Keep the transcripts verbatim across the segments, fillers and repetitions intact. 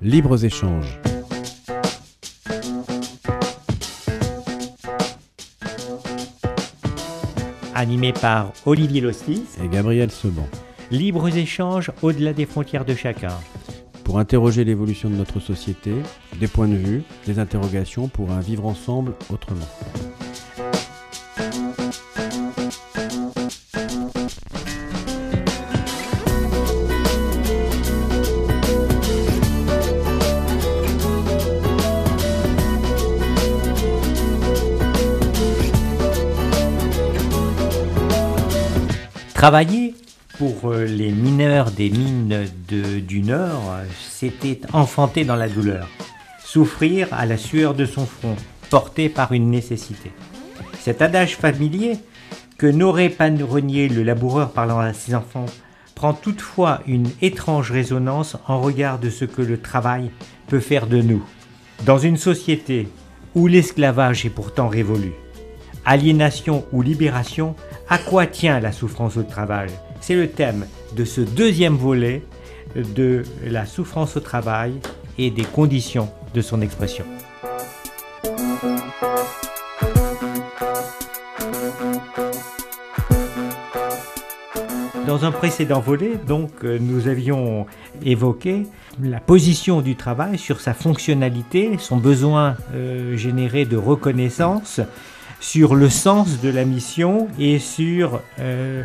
Libres échanges. Animé par Olivier Lostis et Gabriel Seban. Libres échanges au-delà des frontières de chacun. Pour interroger l'évolution de notre société, des points de vue, des interrogations pour un vivre ensemble autrement. Travailler pour les mineurs des mines de, du Nord, c'était enfanter dans la douleur, souffrir à la sueur de son front, porté par une nécessité. Cet adage familier, que n'aurait pas renié le laboureur parlant à ses enfants, prend toutefois une étrange résonance en regard de ce que le travail peut faire de nous. Dans une société où l'esclavage est pourtant révolu, aliénation ou libération, à quoi tient la souffrance au travail ? C'est le thème de ce deuxième volet de la souffrance au travail et des conditions de son expression. Dans un précédent volet, donc, nous avions évoqué la position du travail sur sa fonctionnalité, son besoin euh, généré de reconnaissance, sur le sens de la mission et sur euh,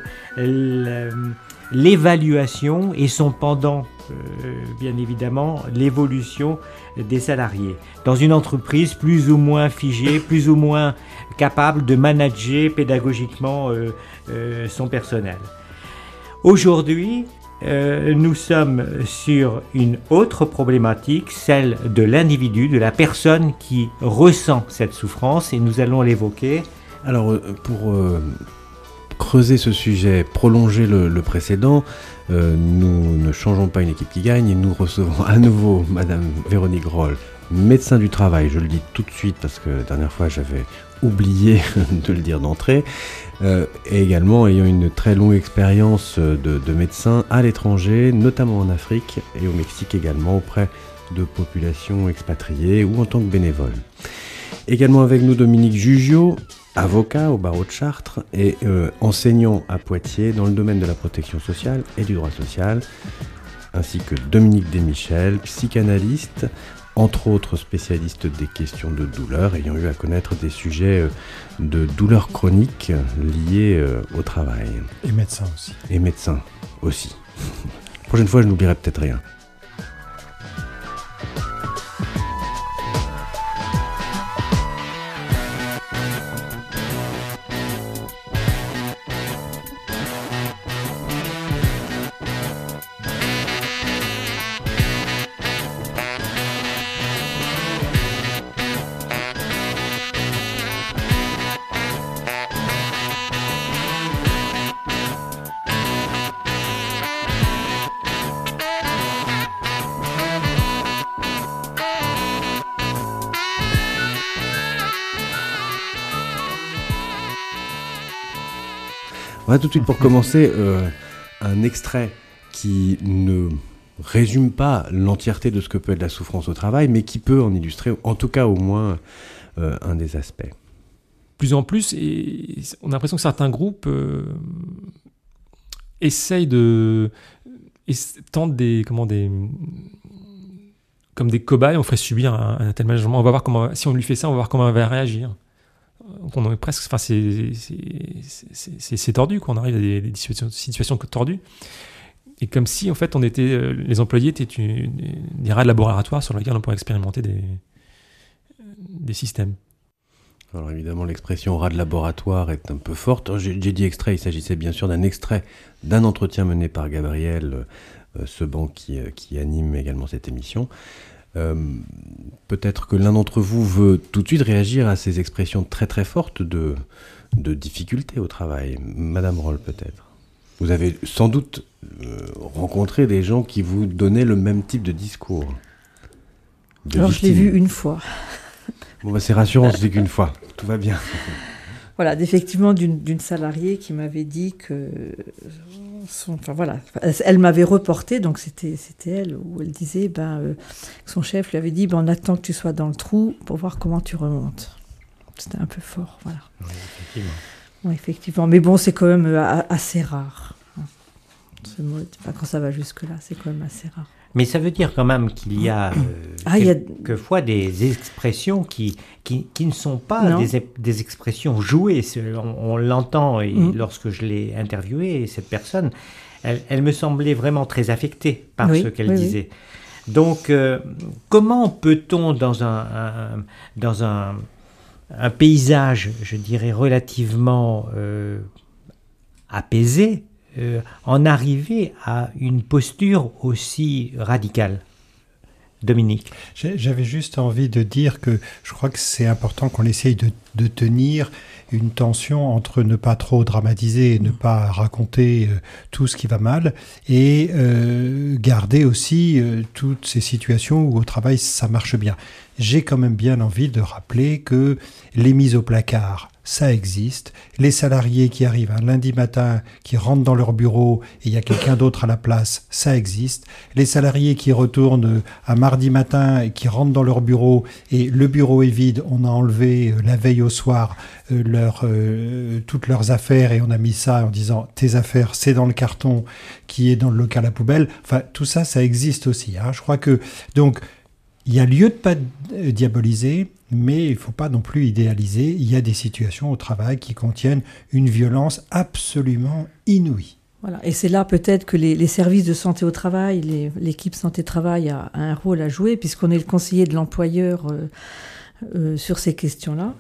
l'évaluation et son pendant, euh, bien évidemment, l'évolution des salariés. Dans une entreprise plus ou moins figée, plus ou moins capable de manager pédagogiquement euh, euh, son personnel. Aujourd'hui, euh, nous sommes sur une autre problématique, celle de l'individu, de la personne qui ressent cette souffrance, et nous allons l'évoquer. Alors, pour euh, creuser ce sujet, prolonger le, le précédent, euh, nous ne changeons pas une équipe qui gagne et nous recevons à nouveau Madame Véronique Roll, médecin du travail, je le dis tout de suite parce que la dernière fois j'avais oublié de le dire d'entrée, euh, et également ayant une très longue expérience de, de médecin à l'étranger, notamment en Afrique et au Mexique également, auprès de populations expatriées ou en tant que bénévole. Également avec nous Dominique Jugiot, avocat au barreau de Chartres et euh, enseignant à Poitiers dans le domaine de la protection sociale et du droit social, ainsi que Dominique Desmichel, psychanalyste, entre autres spécialiste des questions de douleur, ayant eu à connaître des sujets de douleurs chroniques liées au travail. Et médecin aussi. Et médecin aussi. La prochaine fois, je n'oublierai peut-être rien. On va tout de suite pour commencer euh, un extrait qui ne résume pas l'entièreté de ce que peut être la souffrance au travail, mais qui peut en illustrer, en tout cas au moins, euh, un des aspects. Plus en plus, et on a l'impression que certains groupes euh, essayent de... Et tentent des... Comment des comme des cobayes, on ferait subir un, un tel management. On va voir comment... Si on lui fait ça, on va voir comment elle va réagir. On est presque, enfin c'est, c'est, c'est, c'est, c'est tordu, quoi. On arrive à des, des situations, situations tordues. Et comme si, en fait, on était, les employés étaient une, des rats de laboratoire sur lesquels on pourrait expérimenter des, des systèmes. Alors évidemment, l'expression rat de laboratoire est un peu forte. J'ai, j'ai dit extrait, il s'agissait bien sûr d'un extrait d'un entretien mené par Gabriel euh, Seban qui, euh, qui anime également cette émission. Euh, peut-être que l'un d'entre vous veut tout de suite réagir à ces expressions très très fortes de, de difficulté au travail. Madame Roll, peut-être. Vous avez sans doute euh, rencontré des gens qui vous donnaient le même type de discours. De Alors victime. Je l'ai vu une fois. Bon bah c'est rassurant, c'est qu'une fois, tout va bien. Voilà, effectivement d'une, d'une salariée qui m'avait dit que son, enfin voilà, elle, elle m'avait reporté, donc c'était, c'était elle, où elle disait, ben, euh, son chef lui avait dit, ben, on attend que tu sois dans le trou pour voir comment tu remontes. C'était un peu fort, voilà. Oui, effectivement. Oui, effectivement. Mais bon, c'est quand même euh, assez rare. Hein. Ce mode, enfin, quand ça va jusque-là, c'est quand même assez rare. Mais ça veut dire quand même qu'il y a, euh, Ah, il y a- quelquefois des expressions qui, qui, qui ne sont pas Non. des, des expressions jouées. C'est- On, on l'entend et Mm. lorsque je l'ai interviewée, cette personne, elle, elle me semblait vraiment très affectée par Oui, ce qu'elle oui, oui. disait. Donc, euh, comment peut-on, dans un, un- dans un, un paysage, je dirais, relativement euh, apaisé, euh, en arriver à une posture aussi radicale? Dominique. J'ai- J'avais juste envie de dire que je crois que c'est important qu'on essaye de, de tenir une tension entre ne pas trop dramatiser et ne pas raconter euh, tout ce qui va mal et euh, garder aussi euh, toutes ces situations où au travail ça marche bien. J'ai quand même bien envie de rappeler que les mises au placard, ça existe. Les salariés qui arrivent un lundi matin, qui rentrent dans leur bureau et il y a quelqu'un d'autre à la place, ça existe. Les salariés qui retournent un mardi matin et qui rentrent dans leur bureau et le bureau est vide, on a enlevé euh, la veille au soir euh, leur, euh, toutes leurs affaires et on a mis ça en disant tes affaires c'est dans le carton qui est dans le local à poubelle. Enfin tout ça, ça existe aussi. Hein. Je crois que donc il y a lieu de pas euh, diaboliser, mais il ne faut pas non plus idéaliser. Il y a des situations au travail qui contiennent une violence absolument inouïe. Voilà. Et c'est là peut-être que les, les services de santé au travail, les, l'équipe santé-travail a, a un rôle à jouer, puisqu'on est le conseiller de l'employeur euh, euh, sur ces questions-là,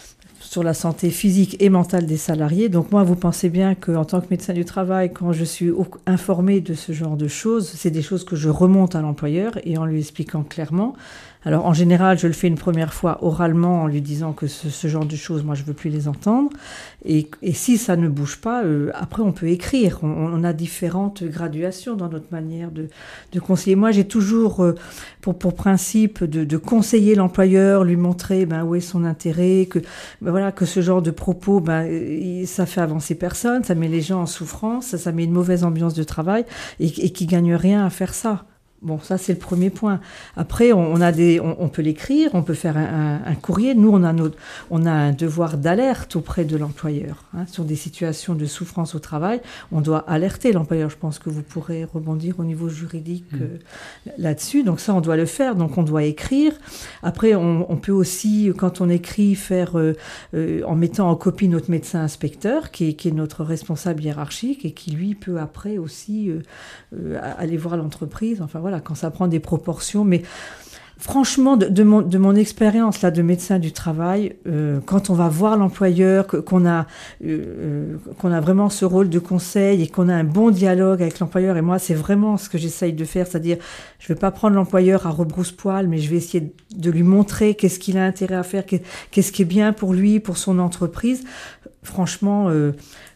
sur la santé physique et mentale des salariés. Donc moi, vous pensez bien qu'en tant que médecin du travail, quand je suis au- informée de ce genre de choses, c'est des choses que je remonte à l'employeur et en lui expliquant clairement. Alors en général, je le fais une première fois oralement en lui disant que ce, ce genre de choses, moi, je veux plus les entendre. Et, et si ça ne bouge pas, euh, après, on peut écrire. On, on a différentes graduations dans notre manière de, de conseiller. Moi, j'ai toujours euh, pour, pour principe de, de conseiller l'employeur, lui montrer ben, où est son intérêt, que, ben, voilà, que ce genre de propos, ben, il- ça fait avancer personne, ça met les gens en souffrance, ça, ça met une mauvaise ambiance de travail et, et qui gagnent rien à faire ça. Bon, ça, c'est le premier point. Après, on, on a des, on, on peut l'écrire, on peut faire un, un, un courrier. Nous, on a, notre, on a un devoir d'alerte auprès de l'employeur. Hein, sur des situations de souffrance au travail, on doit alerter l'employeur. Je pense que vous pourrez rebondir au niveau juridique Mmh. euh, là-dessus. Donc ça, on doit le faire. Donc on doit écrire. Après, on, on peut aussi, quand on écrit, faire euh, euh, en mettant en copie notre médecin inspecteur, qui est, qui est notre responsable hiérarchique et qui, lui, peut après aussi euh, euh, aller voir l'entreprise. Enfin voilà, quand ça prend des proportions. Mais franchement, de, de mon, de mon expérience là de médecin du travail, euh, quand on va voir l'employeur, que- qu'on a, euh, qu'on a vraiment ce rôle de conseil et qu'on a un bon dialogue avec l'employeur, et moi, c'est vraiment ce que j'essaye de faire, c'est-à-dire, je ne vais pas prendre l'employeur à rebrousse-poil, mais je vais essayer de lui montrer qu'est-ce qu'il a intérêt à faire, qu'est- qu'est-ce qui est bien pour lui, pour son entreprise. Franchement, euh,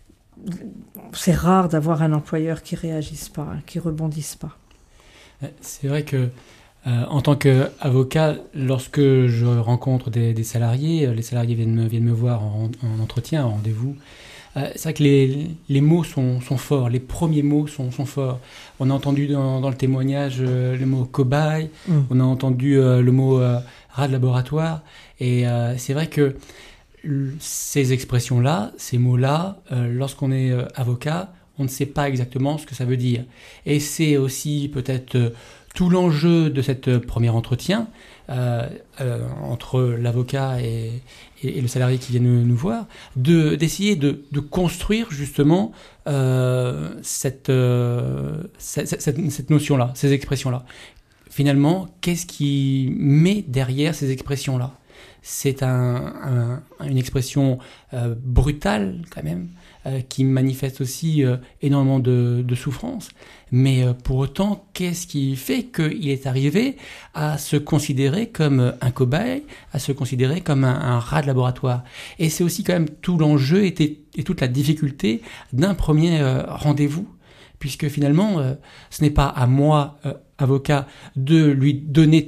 c'est rare d'avoir un employeur qui réagisse pas, hein, qui rebondisse pas. C'est vrai que euh, en tant qu'avocat, lorsque je rencontre des, des salariés, euh, les salariés viennent me, viennent me voir en, en entretien, en rendez-vous. Euh, c'est vrai que les, les mots sont, sont forts, les premiers mots sont, sont forts. On a entendu dans, dans le témoignage euh, le mot cobaye, Mm. on a entendu euh, le mot euh, rat de laboratoire, et euh, c'est vrai que l- ces expressions-là, ces mots-là, euh, lorsqu'on est euh, avocat, on ne sait pas exactement ce que ça veut dire. Et c'est aussi peut-être euh, tout l'enjeu de cet euh, premier entretien euh, euh, entre l'avocat et, et, et le salarié qui vient nous, nous voir, de, d'essayer de, de construire justement euh, cette, euh, cette, cette, cette notion-là, ces expressions-là. Finalement, qu'est-ce qui met derrière ces expressions-là ? C'est un, un, une expression euh, brutale quand même, euh, qui manifeste aussi euh, énormément de, de souffrance. Mais euh, pour autant, qu'est-ce qui fait qu'il est arrivé à se considérer comme un cobaye, à se considérer comme un, un rat de laboratoire ? Et c'est aussi quand même tout l'enjeu et, et toute la difficulté d'un premier euh, rendez-vous, puisque finalement, euh, ce n'est pas à moi, euh, avocat, de lui donner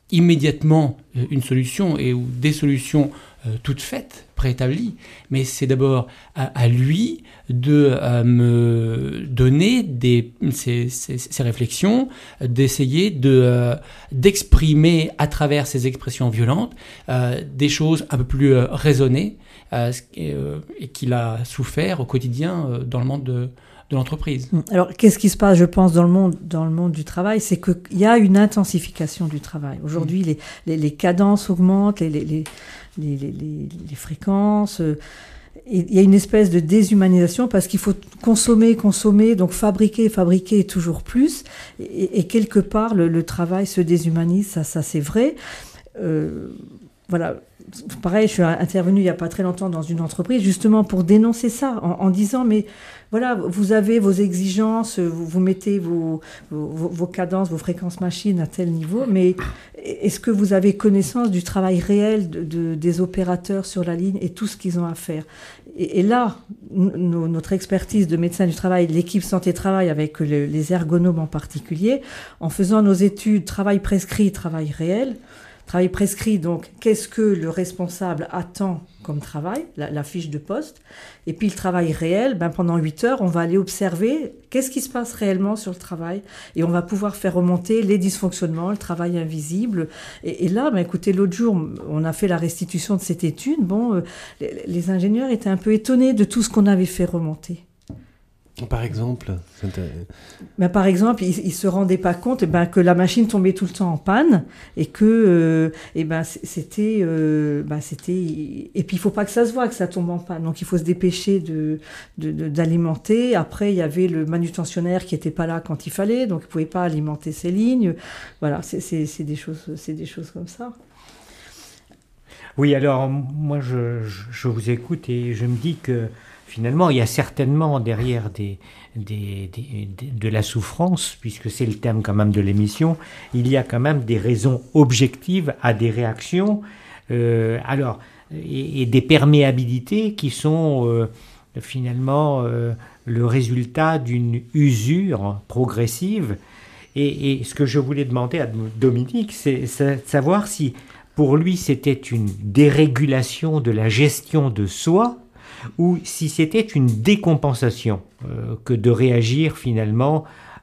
immédiatement une solution et ou des solutions euh, toutes faites, préétablies, mais c'est d'abord à, à lui de euh, me donner des, ses, ses, ses réflexions, d'essayer de, euh, d'exprimer à travers ces expressions violentes euh, des choses un peu plus euh, raisonnées euh, et, euh, et qu'il a souffert au quotidien euh, dans le monde de de l'entreprise. Alors, qu'est-ce qui se passe, je pense, dans le monde, dans le monde du travail, c'est qu'il y a une intensification du travail. Aujourd'hui, mmh. les, les, les cadences augmentent, les, les, les, les, les, les fréquences. Euh, il y a une espèce de déshumanisation parce qu'il faut consommer, consommer, donc fabriquer, fabriquer toujours plus. Et, et quelque part, le, le travail se déshumanise, ça, ça c'est vrai. Euh, voilà. Pareil, je suis intervenue il n'y a pas très longtemps dans une entreprise justement pour dénoncer ça, en, en disant mais voilà, vous avez vos exigences, vous, vous mettez vos, vos, vos cadences, vos fréquences machines à tel niveau, mais est-ce que vous avez connaissance du travail réel de, de, des opérateurs sur la ligne et tout ce qu'ils ont à faire? Et, et là, no, notre expertise de médecin du travail, l'équipe santé-travail avec le, les ergonomes en particulier, en faisant nos études travail prescrit, travail réel, travail prescrit, donc qu'est-ce que le responsable attend comme travail, la, la fiche de poste, et puis le travail réel, ben pendant huit heures, on va aller observer qu'est-ce qui se passe réellement sur le travail, et on va pouvoir faire remonter les dysfonctionnements, le travail invisible. Et, et là, ben écoutez, l'autre jour, on a fait la restitution de cette étude, bon, euh, les, les ingénieurs étaient un peu étonnés de tout ce qu'on avait fait remonter. Par exemple ben Par exemple, ils ne se rendaient pas compte ben, que la machine tombait tout le temps en panne et que euh, et ben, c'était, euh, ben, c'était... Et puis, il ne faut pas que ça se voit que ça tombe en panne. Donc, il faut se dépêcher de, de, de, d'alimenter. Après, il y avait le manutentionnaire qui n'était pas là quand il fallait, donc il ne pouvait pas alimenter ses lignes. Voilà, c'est, c'est, c'est, des choses, c'est des choses comme ça. Oui, alors, moi, je, je vous écoute et je me dis que finalement, il y a certainement derrière des, des, des, des, de la souffrance, puisque c'est le thème quand même de l'émission, il y a quand même des raisons objectives à des réactions, euh, alors, et, et des perméabilités qui sont euh, finalement euh, le résultat d'une usure progressive. Et, et ce que je voulais demander à Dominique, c'est, c'est de savoir si pour lui c'était une dérégulation de la gestion de soi, ou si c'était une décompensation euh, que de réagir finalement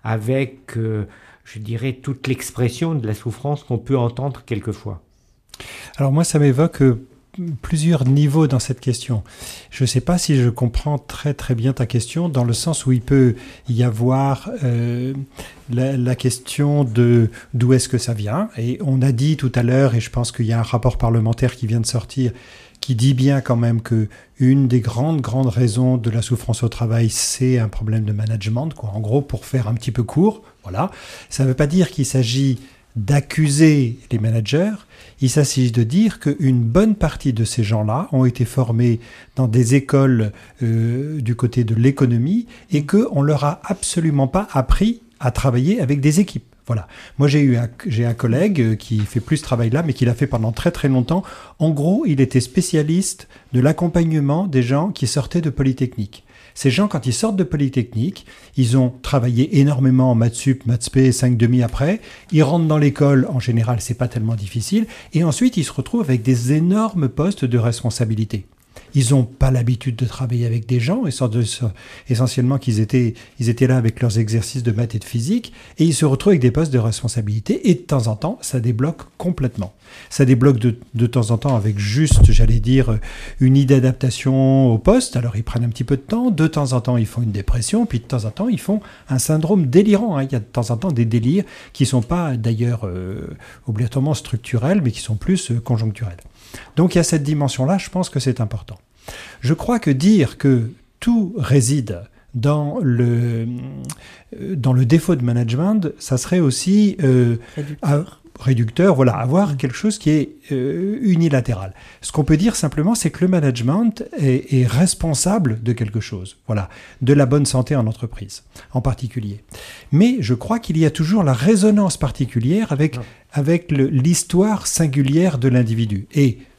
avec, euh, je dirais, toute l'expression de la souffrance qu'on peut entendre quelquefois. Alors moi, ça m'évoque euh, plusieurs niveaux dans cette question. Je ne sais pas si je comprends très très bien ta question, dans le sens où il peut y avoir euh, la, la question de d'où est-ce que ça vient. Et on a dit tout à l'heure, et je pense qu'il y a un rapport parlementaire qui vient de sortir, qui dit bien quand même que une des grandes, grandes raisons de la souffrance au travail, c'est un problème de management, quoi. En gros, pour faire un petit peu court, voilà. Ça ne veut pas dire qu'il s'agit d'accuser les managers, il s'agit de dire qu'une bonne partie de ces gens-là ont été formés dans des écoles euh, du côté de l'économie et qu'on ne leur a absolument pas appris à travailler avec des équipes. Voilà. Moi, j'ai eu un, j'ai un collègue qui fait plus ce travail-là, mais qui l'a fait pendant très très longtemps. En gros, il était spécialiste de l'accompagnement des gens qui sortaient de Polytechnique. Ces gens, quand ils sortent de Polytechnique, ils ont travaillé énormément en maths sup, maths spé, cinq demi après. Ils rentrent dans l'école, en général, c'est pas tellement difficile. Et ensuite, ils se retrouvent avec des énormes postes de responsabilité. Ils n'ont pas l'habitude de travailler avec des gens, essentiellement qu'ils étaient, ils étaient là avec leurs exercices de maths et de physique, et ils se retrouvent avec des postes de responsabilité, et de temps en temps, ça débloque complètement. Ça débloque de, de temps en temps avec juste, j'allais dire, une idée d'adaptation au poste, alors ils prennent un petit peu de temps, de temps en temps ils font une dépression, puis de temps en temps ils font un syndrome délirant, hein. Il y a de temps en temps des délires qui ne sont pas d'ailleurs euh, obligatoirement structurels, mais qui sont plus euh, conjoncturels. Donc il y a cette dimension-là, je pense que c'est important. Je crois que dire que tout réside dans le, dans le défaut de management, ça serait aussi euh, réducteur. À, réducteur, voilà, avoir quelque chose qui est euh, unilatéral. Ce qu'on peut dire simplement, c'est que le management est, est responsable de quelque chose, voilà, de la bonne santé en entreprise, en particulier. Mais je crois qu'il y a toujours la résonance particulière avec, avec le, l'histoire singulière de l'individu. Et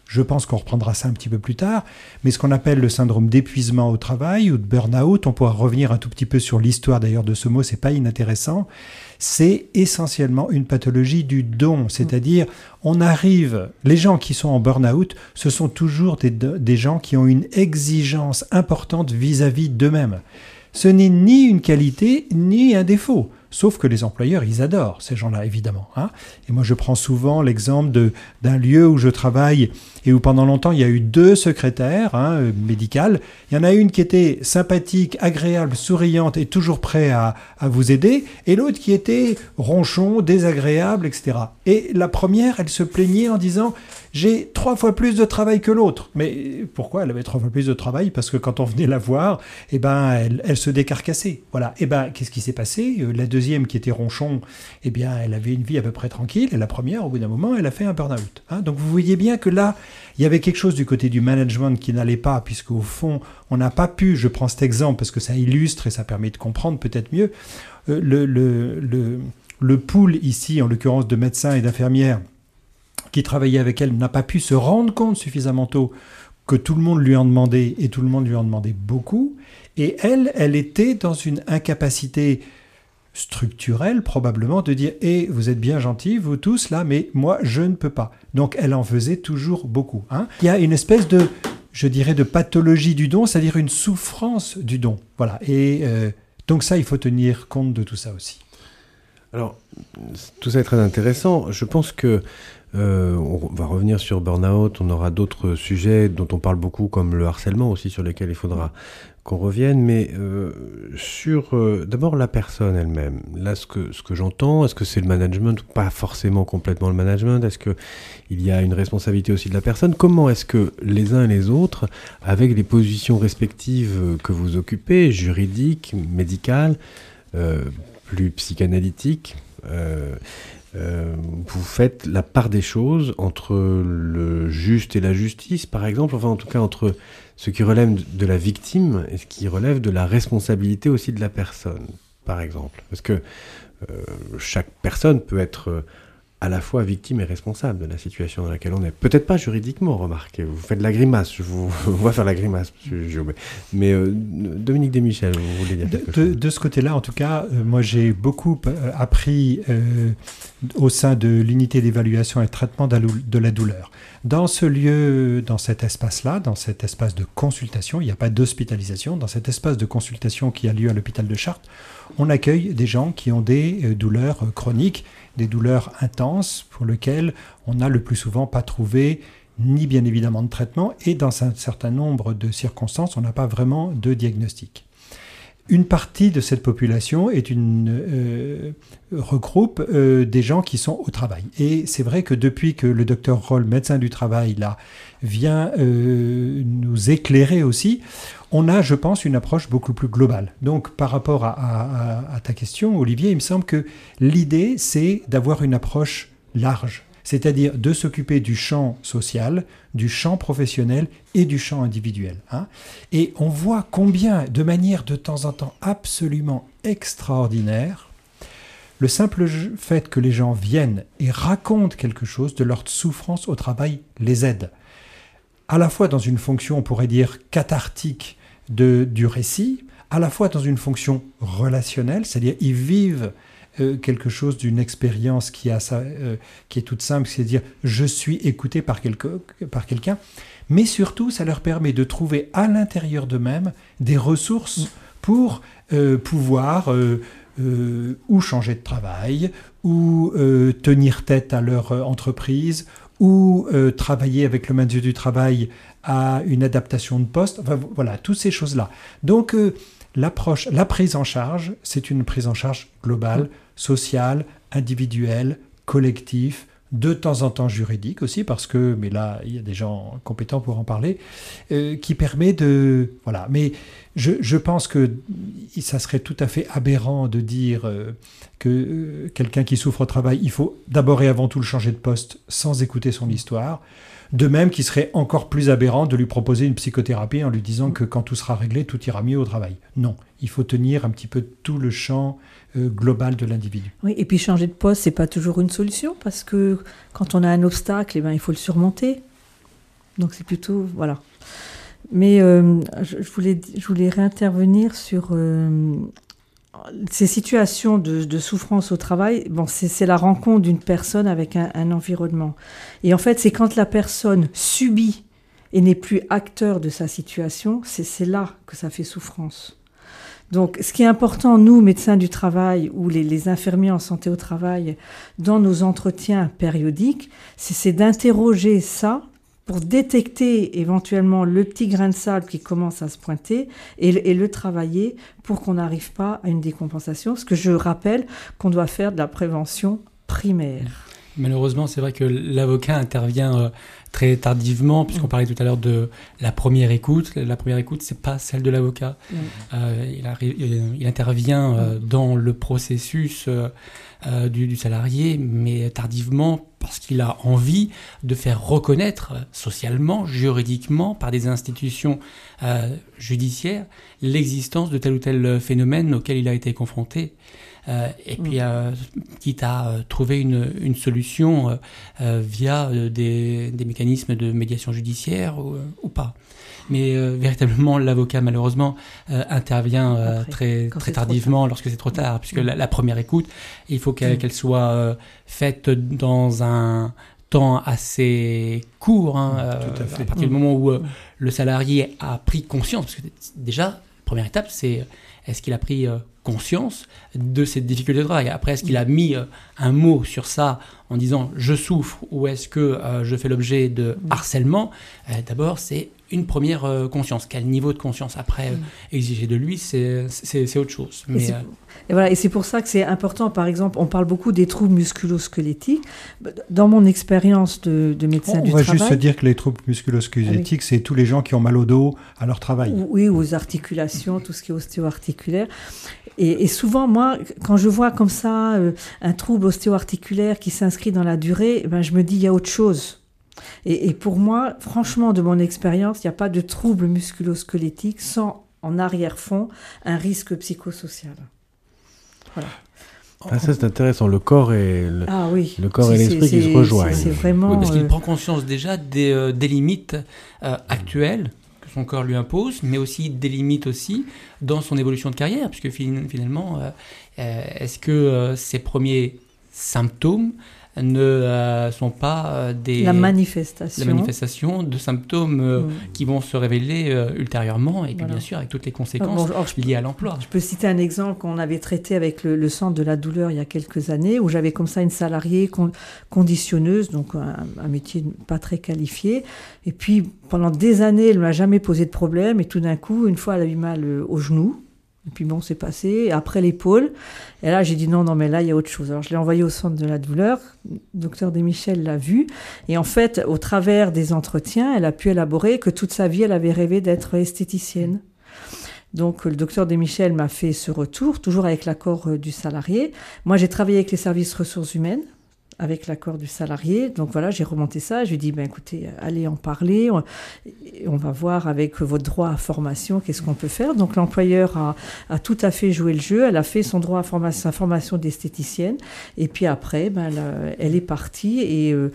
Je pense qu'on reprendra ça un petit peu plus tard, mais ce qu'on appelle le syndrome d'épuisement au travail ou de burn-out, on pourra revenir un tout petit peu sur l'histoire d'ailleurs de ce mot, c'est pas inintéressant, c'est essentiellement une pathologie du don, c'est-à-dire on arrive, les gens qui sont en burn-out, ce sont toujours des, des gens qui ont une exigence importante vis-à-vis d'eux-mêmes. Ce n'est ni une qualité, ni un défaut. Sauf que les employeurs, ils adorent ces gens-là, évidemment. Hein. Et moi, je prends souvent l'exemple de, d'un lieu où je travaille et où pendant longtemps, il y a eu deux secrétaires hein, médicales. Il y en a une qui était sympathique, agréable, souriante et toujours prête à, à vous aider, et l'autre qui était ronchon, désagréable, et cetera. Et la première, elle se plaignait en disant « j'ai trois fois plus de travail que l'autre ». Mais pourquoi elle avait trois fois plus de travail ? Parce que quand on venait la voir, eh ben, elle, elle se décarcassait. Voilà. Et ben, qu'est-ce qui s'est passé ? La deuxième qui était ronchon, eh bien, elle avait une vie à peu près tranquille, et la première, au bout d'un moment, elle a fait un burn-out. Hein. Donc vous voyez bien que là, il y avait quelque chose du côté du management qui n'allait pas, puisque au fond, on n'a pas pu, je prends cet exemple parce que ça illustre et ça permet de comprendre peut-être mieux, euh, le, le, le, le pool ici, en l'occurrence de médecins et d'infirmières, qui travaillaient avec elle, n'a pas pu se rendre compte suffisamment tôt que tout le monde lui en demandait, et tout le monde lui en demandait beaucoup, et elle, elle était dans une incapacité structurelle probablement de dire eh, vous êtes bien gentils vous tous là mais moi je ne peux pas, donc elle en faisait toujours beaucoup hein. Il y a une espèce de je dirais de pathologie du don, c'est-à-dire une souffrance du don, voilà, et euh, donc ça il faut tenir compte de tout ça aussi. Alors tout ça est très intéressant, je pense que Euh, on va revenir sur burn-out, on aura d'autres sujets dont on parle beaucoup comme le harcèlement aussi sur lesquels il faudra qu'on revienne, mais euh, sur euh, d'abord la personne elle-même. Là ce que, ce que j'entends, est-ce que c'est le management ou pas forcément complètement le management ? Est-ce qu'il y a une responsabilité aussi de la personne ? Comment est-ce que les uns et les autres, avec les positions respectives que vous occupez, juridiques, médicales, euh, plus psychanalytiques, euh, Euh, vous faites la part des choses entre le juste et la justice, par exemple, enfin en tout cas entre ce qui relève de la victime et ce qui relève de la responsabilité aussi de la personne, par exemple. Parce que euh, chaque personne peut être euh, à la fois victime et responsable de la situation dans laquelle on est. Peut-être pas juridiquement, remarquez, vous faites de la grimace, je vous vois faire la grimace, monsieur Giobet. Mais euh, Dominique Desmichel, vous voulez dire quelque de, chose ? de, de ce côté-là, en tout cas, euh, moi j'ai beaucoup euh, appris euh, au sein de l'unité d'évaluation et de traitement de la, de la douleur. Dans ce lieu, dans cet espace-là, dans cet espace de consultation, il n'y a pas d'hospitalisation, dans cet espace de consultation qui a lieu à l'hôpital de Chartres, on accueille des gens qui ont des euh, douleurs euh, chroniques, des douleurs intenses pour lesquelles on n'a le plus souvent pas trouvé ni bien évidemment de traitement, et dans un certain nombre de circonstances, on n'a pas vraiment de diagnostic. Une partie de cette population est une, euh, regroupe euh, des gens qui sont au travail. Et c'est vrai que depuis que le docteur Roll, médecin du travail, là, vient euh, nous éclairer aussi, on a, je pense, une approche beaucoup plus globale. Donc, par rapport à, à, à ta question, Olivier, il me semble que l'idée, c'est d'avoir une approche large, c'est-à-dire de s'occuper du champ social, du champ professionnel et du champ individuel. Hein. Et on voit combien, de manière de temps en temps absolument extraordinaire, le simple fait que les gens viennent et racontent quelque chose de leur souffrance au travail les aide. À la fois dans une fonction, on pourrait dire, cathartique de, du récit, à la fois dans une fonction relationnelle, c'est-à-dire ils vivent euh, quelque chose d'une expérience qui, a sa, euh, qui est toute simple, c'est-à-dire je suis écouté par, quelque, par quelqu'un, mais surtout ça leur permet de trouver à l'intérieur d'eux-mêmes des ressources pour euh, pouvoir euh, euh, ou changer de travail, ou euh, tenir tête à leur euh, entreprise, ou euh, travailler avec le ministère du Travail à une adaptation de poste, enfin, voilà, toutes ces choses-là. Donc, euh, l'approche, la prise en charge, c'est une prise en charge globale, sociale, individuelle, collective, de temps en temps juridique aussi, parce que, mais là, il y a des gens compétents pour en parler, euh, qui permet de... Voilà, mais je, je pense que ça serait tout à fait aberrant de dire euh, que euh, quelqu'un qui souffre au travail, il faut d'abord et avant tout le changer de poste sans écouter son histoire. De même qu'il serait encore plus aberrant de lui proposer une psychothérapie en lui disant que quand tout sera réglé, tout ira mieux au travail. Non, il faut tenir un petit peu tout le champ euh, global de l'individu. Oui, et puis changer de poste, c'est pas toujours une solution, parce que quand on a un obstacle, eh ben, il faut le surmonter. Donc c'est plutôt, voilà. Mais euh, je, je, voulais, je voulais réintervenir sur euh, ces situations de, de souffrance au travail. Bon, c'est, c'est la rencontre d'une personne avec un, un environnement. Et en fait, c'est quand la personne subit et n'est plus acteur de sa situation, c'est, c'est là que ça fait souffrance. Donc, ce qui est important, nous, médecins du travail ou les, les infirmiers en santé au travail, dans nos entretiens périodiques, c'est, c'est d'interroger ça pour détecter éventuellement le petit grain de sable qui commence à se pointer et, et le travailler pour qu'on n'arrive pas à une décompensation. Parce que je rappelle qu'on doit faire de la prévention primaire. Malheureusement, c'est vrai que l'avocat intervient euh, très tardivement, puisqu'on parlait tout à l'heure de la première écoute. La première écoute, c'est pas celle de l'avocat. Mmh. Euh, il, arrive, il, il intervient euh, dans le processus euh, euh, du, du salarié, mais tardivement, parce qu'il a envie de faire reconnaître socialement, juridiquement, par des institutions euh, judiciaires, l'existence de tel ou tel phénomène auquel il a été confronté. Euh, et puis, euh, quitte à euh, trouver une, une solution euh, euh, via euh, des, des mécanismes de médiation judiciaire ou, euh, ou pas. Mais euh, véritablement, l'avocat, malheureusement, euh, intervient euh, Après, très, très tardivement lorsque c'est trop tard, puisque la, la première écoute, il faut qu'elle, mmh. qu'elle soit euh, faite dans un temps assez court, hein, euh, Tout à, fait. à partir mmh. du moment où euh, le salarié a pris conscience, parce que déjà, première étape, c'est est-ce qu'il a pris euh, conscience de cette difficulté de travail. Après, est-ce qu'il a mis euh, un mot sur ça en disant « je souffre » ou est-ce que euh, je fais l'objet de harcèlement ? euh, D'abord, c'est une première euh, conscience. Quel niveau de conscience après euh, exiger de lui, c'est, c'est, c'est autre chose. Mais, et, c'est, euh, et, voilà, et c'est pour ça que c'est important. Par exemple, on parle beaucoup des troubles musculo-squelettiques. Dans mon expérience de, de médecin on du travail... travail... On va juste se dire que les troubles musculo-squelettiques, ah oui. c'est tous les gens qui ont mal au dos à leur travail. Oui, aux articulations, tout ce qui est ostéo-articulaire. Et, et souvent, moi, quand je vois comme ça euh, un trouble ostéo-articulaire qui s'inscrit dans la durée, ben, je me dis il y a autre chose. Et, et pour moi, franchement, de mon expérience, il n'y a pas de trouble musculo-squelettique sans, en arrière-fond, un risque psychosocial. Voilà. Ah, ça, c'est intéressant. Le corps et, le, ah, oui. le corps c'est, et l'esprit c'est, qui se rejoignent. C'est, c'est vraiment, oui, parce qu'il euh... prend conscience déjà des, euh, des limites euh, actuelles que son corps lui impose, mais aussi des limites aussi dans son évolution de carrière, puisque finalement, euh, euh, est-ce que euh, ses premiers symptômes ne euh, sont pas euh, des la manifestation. la manifestation de symptômes euh, mmh. qui vont se révéler euh, ultérieurement et puis voilà. bien sûr avec toutes les conséquences bon, alors, liées peux, à l'emploi. Je peux citer un exemple qu'on avait traité avec le, le centre de la douleur il y a quelques années où j'avais comme ça une salariée con, conditionneuse, donc un, un métier pas très qualifié, et puis pendant des années elle ne m'a jamais posé de problème et tout d'un coup une fois elle a eu mal au genou. Et puis bon, c'est passé. Après l'épaule. Et là, j'ai dit non, non, mais là, il y a autre chose. Alors, je l'ai envoyé au centre de la douleur. Le docteur Desmichel l'a vu. Et en fait, au travers des entretiens, elle a pu élaborer que toute sa vie, elle avait rêvé d'être esthéticienne. Donc, le docteur Desmichel m'a fait ce retour, toujours avec l'accord du salarié. Moi, j'ai travaillé avec les services ressources humaines, avec l'accord du salarié. Donc voilà, j'ai remonté ça. Je lui ai dit, ben, écoutez, allez en parler. On, on va voir avec votre droit à formation, qu'est-ce qu'on peut faire. Donc l'employeur a, a tout à fait joué le jeu. Elle a fait son droit à formation, sa formation d'esthéticienne. Et puis après, ben, elle, elle est partie. Et euh,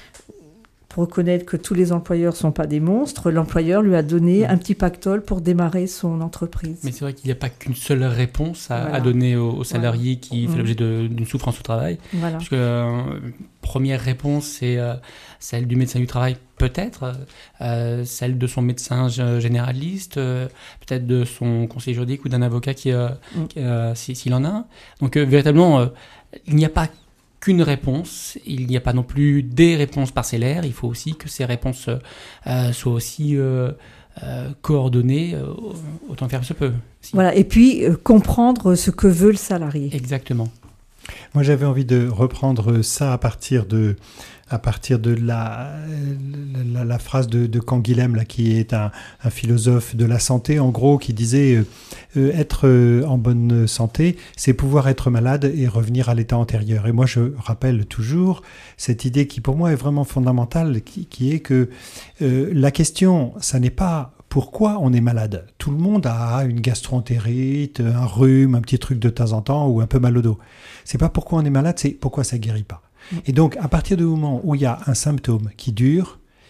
pour reconnaître que tous les employeurs ne sont pas des monstres, l'employeur lui a donné un petit pactole pour démarrer son entreprise. Mais c'est vrai qu'il n'y a pas qu'une seule réponse à, voilà. à donner aux, aux salariés voilà. qui mmh. fait l'objet de, d'une souffrance au travail. Voilà. Parce que euh, première réponse, c'est euh, celle du médecin du travail, peut-être, euh, celle de son médecin généraliste, euh, peut-être de son conseiller juridique ou d'un avocat qui, euh, mmh. qui euh, s'il si, en a un. Donc euh, véritablement, euh, il n'y a pas qu'une réponse, il n'y a pas non plus des réponses parcellaires, il faut aussi que ces réponses euh, soient aussi euh, euh, coordonnées euh, autant faire que se peut. Si. Voilà, et puis euh, comprendre ce que veut le salarié. Exactement. Moi, j'avais envie de reprendre ça à partir de, à partir de la, la, la phrase de, de Canguilhem, là, qui est un, un philosophe de la santé, en gros, qui disait euh, euh, être euh, en bonne santé, c'est pouvoir être malade et revenir à l'état antérieur. Et moi, je rappelle toujours cette idée qui, pour moi, est vraiment fondamentale, qui, qui est que euh, la question, ça n'est pas pourquoi on est malade. Tout le monde a une gastro-entérite, un rhume, un petit truc de temps en temps ou un peu mal au dos. C'est pas pourquoi on est malade, c'est pourquoi ça guérit pas. Et donc, à partir du moment où il y a un symptôme qui dure,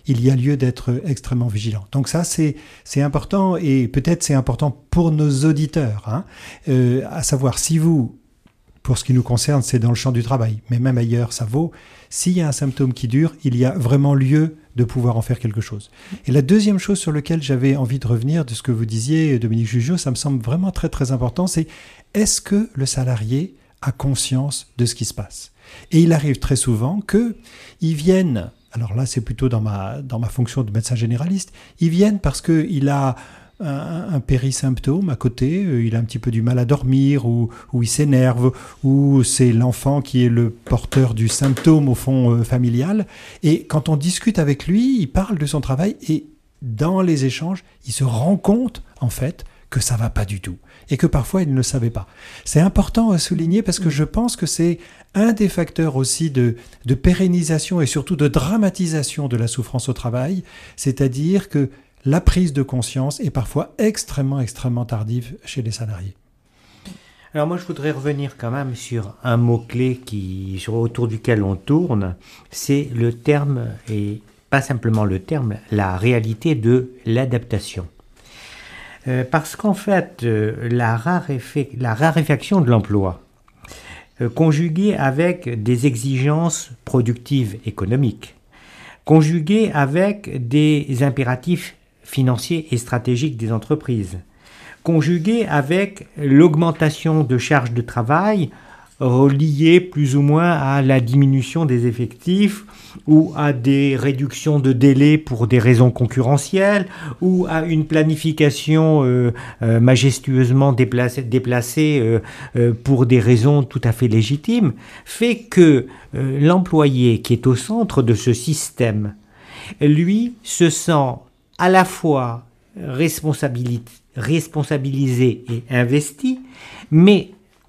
il y a lieu d'être extrêmement vigilant. Donc ça, c'est, c'est important, et peut-être c'est important pour nos auditeurs, hein, euh, à savoir si vous, pour ce qui nous concerne, c'est dans le champ du travail, mais même ailleurs, ça vaut. S'il y a un symptôme qui dure, il y a vraiment lieu de pouvoir en faire quelque chose. Et la deuxième chose sur laquelle j'avais envie de revenir, de ce que vous disiez, Dominique Jugeot, ça me semble vraiment très très important, c'est est-ce que le salarié a conscience de ce qui se passe ? Et il arrive très souvent qu'ils viennent, alors là c'est plutôt dans ma, dans ma fonction de médecin généraliste, ils viennent parce qu'il a un, un périsymptôme à côté, il a un petit peu du mal à dormir, ou, ou il s'énerve, ou c'est l'enfant qui est le porteur du symptôme au fond euh, familial. Et quand on discute avec lui, il parle de son travail, et dans les échanges, il se rend compte en fait que ça va pas du tout, et que parfois il ne le savait pas. C'est important à souligner parce que je pense que c'est un des facteurs aussi de, de pérennisation et surtout de dramatisation de la souffrance au travail, c'est-à-dire que la prise de conscience est parfois extrêmement, extrêmement tardive chez les salariés. Alors moi, je voudrais revenir quand même sur un mot-clé qui, sur, autour duquel on tourne, c'est le terme, et pas simplement le terme, la réalité de l'adaptation. Euh, parce qu'en fait, euh, la, raréfé- la raréfaction de l'emploi, euh, conjuguée avec des exigences productives économiques, conjuguée avec des impératifs financiers et stratégiques des entreprises, conjuguée avec l'augmentation de charges de travail liées plus ou moins à la diminution des effectifs ou à des réductions de délais pour des raisons concurrentielles ou à une planification euh, euh, majestueusement déplacée, déplacée euh, euh, pour des raisons tout à fait légitimes, fait que euh, l'employé qui est au centre de ce système, lui, se sent à la fois responsabili- responsabilisé et investi, mais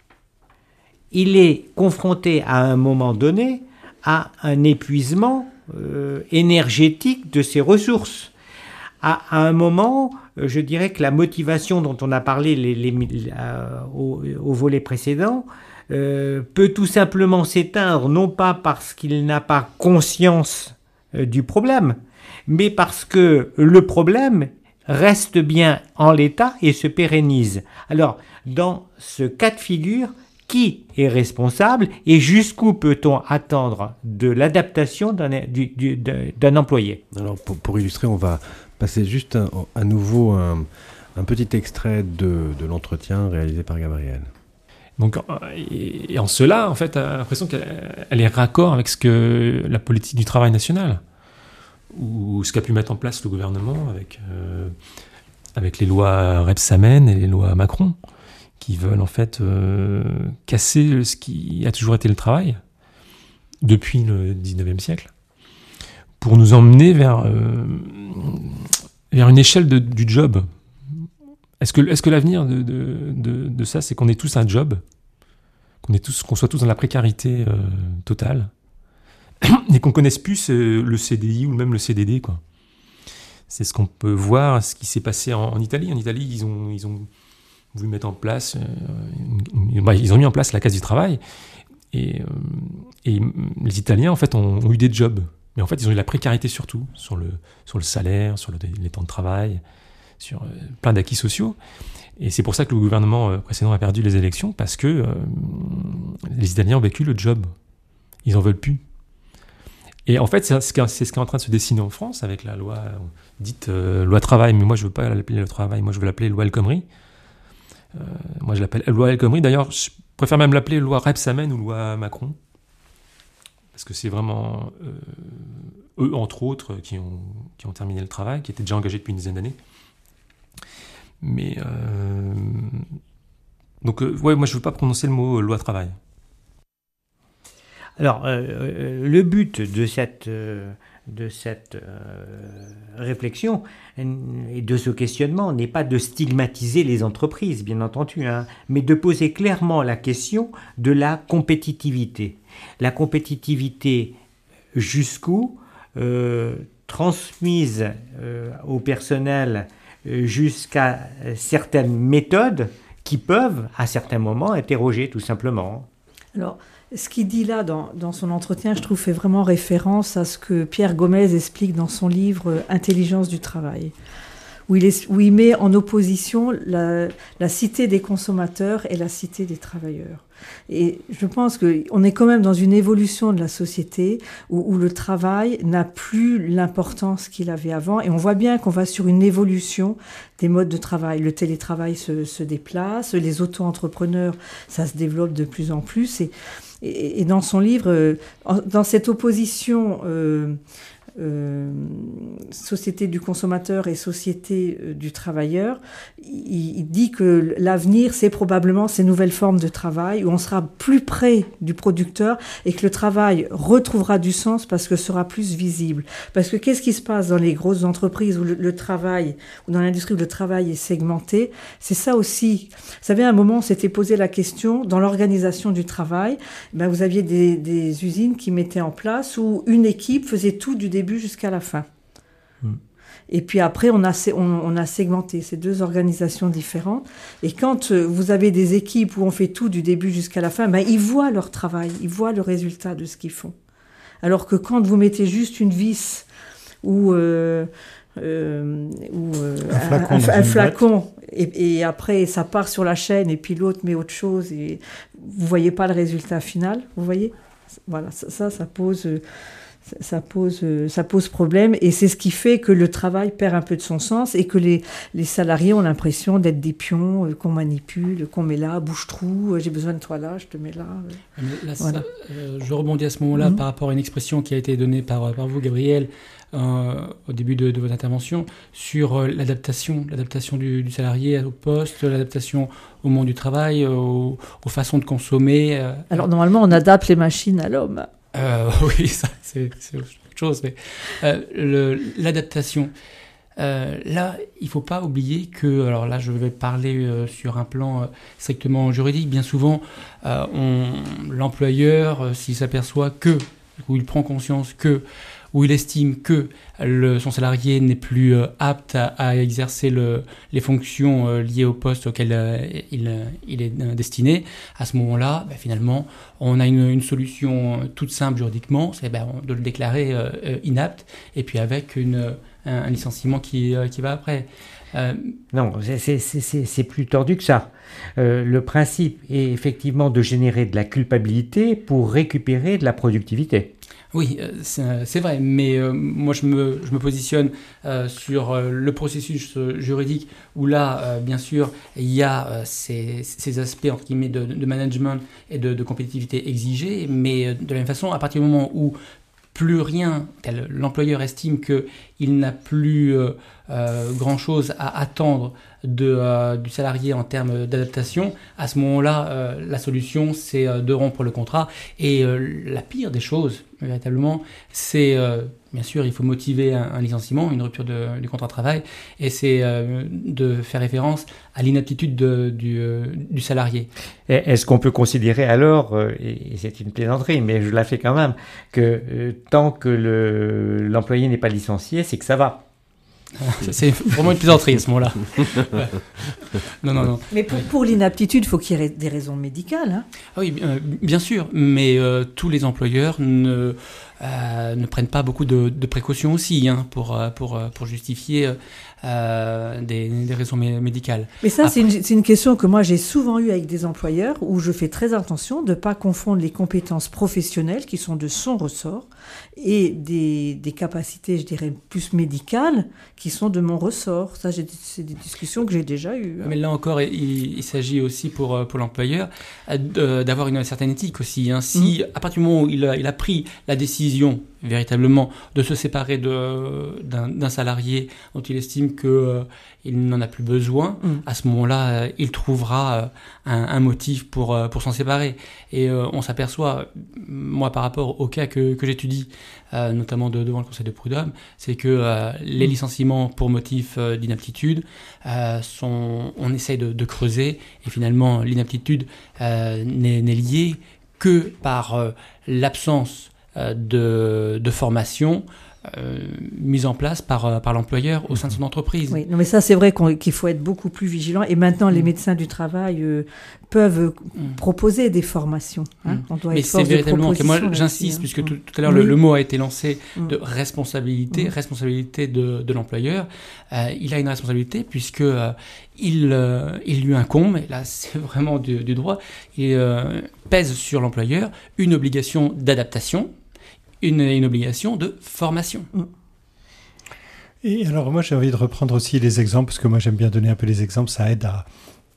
il est confronté à un moment donné à un épuisement euh, énergétique de ses ressources. À, à un moment, euh, je dirais que la motivation dont on a parlé les, les, euh, au, au volet précédent euh, peut tout simplement s'éteindre, non pas parce qu'il n'a pas conscience euh, du problème, mais parce que le problème reste bien en l'état et se pérennise. Alors, dans ce cas de figure, qui est responsable et jusqu'où peut-on attendre de l'adaptation d'un, du, du, d'un employé ? Alors pour, pour illustrer, on va passer juste un, à nouveau un, un petit extrait de, de l'entretien réalisé par Gabriel. Donc, et, et en cela, en fait, on a l'impression qu'elle elle est raccord avec ce que la politique du travail national, ou ce qu'a pu mettre en place le gouvernement avec, euh, avec les lois Rebsamen et les lois Macron, qui veulent en fait euh, casser ce qui a toujours été le travail depuis le dix-neuvième siècle, pour nous emmener vers, euh, vers une échelle de, du job. Est-ce que, est-ce que l'avenir de, de, de, de ça, c'est qu'on ait tous un job, qu'on, ait tous, qu'on soit tous dans la précarité euh, totale, et qu'on connaisse plus euh, le C D I ou même le C D D, quoi. C'est ce qu'on peut voir, ce qui s'est passé en, en Italie. En Italie, ils ont... Ils ont voulu mettre en place, euh, une, une, bah, ils ont mis en place la case du travail, et, euh, et les Italiens en fait ont, ont eu des jobs, mais en fait ils ont eu la précarité surtout sur le sur le salaire, sur le, les temps de travail, sur euh, plein d'acquis sociaux, et c'est pour ça que le gouvernement euh, précédent a perdu les élections, parce que euh, les Italiens ont vécu le job, ils en veulent plus. Et en fait, c'est ce qui est, c'est ce qui est en train de se dessiner en France avec la loi euh, dite euh, loi travail, mais moi je veux pas l'appeler loi travail, moi je veux l'appeler loi El Khomri. Euh, moi je l'appelle loi El Khomri, d'ailleurs je préfère même l'appeler loi Rebsamen ou loi Macron, parce que c'est vraiment euh, eux entre autres qui ont, qui ont terminé le travail, qui étaient déjà engagés depuis une dizaine d'années. Mais euh, donc euh, ouais, moi je veux pas prononcer le mot euh, loi travail. Alors euh, le but de cette euh, de cette euh, réflexion et de ce questionnement n'est pas de stigmatiser les entreprises, bien entendu, hein, mais de poser clairement la question de la compétitivité. La compétitivité jusqu'où, euh, transmise euh, au personnel euh, jusqu'à certaines méthodes qui peuvent, à certains moments, interroger tout simplement. Alors, ce qu'il dit là dans, dans son entretien, je trouve, fait vraiment référence à ce que Pierre Gomez explique dans son livre « Intelligence du travail ». Où il, est, où il met en opposition la, la cité des consommateurs et la cité des travailleurs. Et je pense qu'on est quand même dans une évolution de la société où, où le travail n'a plus l'importance qu'il avait avant. Et on voit bien qu'on va sur une évolution des modes de travail. Le télétravail se, se déplace, les auto-entrepreneurs, ça se développe de plus en plus. Et, et, et dans son livre, euh, dans cette opposition... Euh, Euh, société du consommateur et société euh, du travailleur, il, il dit que l'avenir, c'est probablement ces nouvelles formes de travail où on sera plus près du producteur et que le travail retrouvera du sens parce que sera plus visible. Parce que qu'est-ce qui se passe dans les grosses entreprises où le, le travail, ou dans l'industrie où le travail est segmenté? C'est ça aussi. Vous savez, à un moment, on s'était posé la question, dans l'organisation du travail, ben, vous aviez des, des usines qui mettaient en place où une équipe faisait tout du début jusqu'à la fin. Mmh. Et puis après, on a, on, on a segmenté ces deux organisations différentes. Et quand vous avez des équipes où on fait tout du début jusqu'à la fin, ben, ils voient leur travail, ils voient le résultat de ce qu'ils font. Alors que quand vous mettez juste une vis ou, euh, euh, ou euh, un flacon, un, un, un flacon et, et après ça part sur la chaîne et puis l'autre met autre chose et vous voyez pas le résultat final, vous voyez? Voilà, ça, ça, ça pose... Ça pose, ça pose problème et c'est ce qui fait que le travail perd un peu de son sens et que les, les salariés ont l'impression d'être des pions euh, qu'on manipule, qu'on met là, bouche-trou, euh, j'ai besoin de toi là, je te mets là. Euh. là voilà. ça, euh, je rebondis à ce moment-là mmh. par rapport à une expression qui a été donnée par, par vous, Gabriel, euh, au début de, de votre intervention, sur euh, l'adaptation, l'adaptation du, du salarié au poste, l'adaptation au monde du travail, aux, aux façons de consommer. Euh. Alors normalement, on adapte les machines à l'homme. Euh, oui, ça, c'est, c'est autre chose. Mais euh, le, l'adaptation, euh, là, il ne faut pas oublier que, alors là, je vais parler euh, sur un plan euh, strictement juridique. Bien souvent, euh, on, l'employeur, euh, s'il s'aperçoit que, ou il prend conscience que, où il estime que le, son salarié n'est plus euh, apte à, à exercer le, les fonctions euh, liées au poste auquel euh, il, il est euh, destiné, à ce moment-là, bah, finalement, on a une, une solution toute simple juridiquement, c'est bah, de le déclarer euh, inapte, et puis avec une, un, un licenciement qui, euh, qui va après. Euh, non, c'est, c'est, c'est, c'est plus tordu que ça. Euh, le principe est effectivement de générer de la culpabilité pour récupérer de la productivité. Oui, c'est, c'est vrai, mais euh, moi je me, je me positionne euh, sur euh, le processus euh, juridique où là, euh, bien sûr, il y a euh, ces, ces aspects entre guillemets de, de management et de, de compétitivité exigés, mais euh, de la même façon, à partir du moment où plus rien, tel l'employeur estime qu'il n'a plus euh, euh, grand-chose à attendre de, euh, du salarié en termes d'adaptation, à ce moment-là, euh, la solution, c'est euh, de rompre le contrat. Et euh, la pire des choses, véritablement, c'est, euh, bien sûr, il faut motiver un, un licenciement, une rupture de, du contrat de travail, et c'est euh, de faire référence à l'inaptitude de, du, euh, du salarié. Est-ce qu'on peut considérer alors, euh, et c'est une plaisanterie, mais je la fais quand même, que euh, tant que le, l'employé n'est pas licencié, c'est que ça va? C'est vraiment une plaisanterie à ce moment-là. Ouais. Non, non, non. Mais pour, pour l'inaptitude, il faut qu'il y ait des raisons médicales. Hein. Ah oui, bien, bien sûr, mais euh, tous les employeurs ne, euh, ne prennent pas beaucoup de, de précautions aussi hein, pour, pour, pour justifier euh, des, des raisons médicales. Mais ça, Après... c'est, une, c'est une question que moi j'ai souvent eue avec des employeurs où je fais très attention de ne pas confondre les compétences professionnelles qui sont de son ressort et des, des capacités, je dirais, plus médicales qui sont de mon ressort. Ça, j'ai, c'est des discussions que j'ai déjà eues. Hein. Mais là encore, il, il s'agit aussi pour, pour l'employeur de, d'avoir une certaine éthique aussi. Hein. Si, mmh. à partir du moment où il a, il a pris la décision véritablement de se séparer de, d'un, d'un salarié dont il estime qu'il euh, n'en a plus besoin, mmh. à ce moment-là, euh, il trouvera euh, un, un motif pour, euh, pour s'en séparer. Et euh, on s'aperçoit, moi par rapport au cas que, que j'étudie, euh, notamment de, devant le Conseil de prud'homme, c'est que euh, les licenciements pour motif euh, d'inaptitude, euh, sont, on essaye de, de creuser, et finalement l'inaptitude euh, n'est, n'est liée que par euh, l'absence de, de formation euh, mise en place par, par l'employeur au sein de son entreprise. Oui, non, mais ça, c'est vrai qu'on, qu'il faut être beaucoup plus vigilant. Et maintenant, mmh. les médecins du travail euh, peuvent mmh. proposer des formations. Hein. Mmh. On doit mais être c'est véritablement. Okay, moi, j'insiste, hein. puisque tout, tout à l'heure, oui. le, le mot a été lancé mmh. de responsabilité, mmh. responsabilité de, de l'employeur. Euh, il a une responsabilité puisque euh, il, euh, il lui incombe, et là, c'est vraiment du, du droit, il euh, pèse sur l'employeur une obligation d'adaptation, une, une obligation de formation. Mmh. Et alors moi j'ai envie de reprendre aussi les exemples, parce que moi j'aime bien donner un peu les exemples, ça aide à,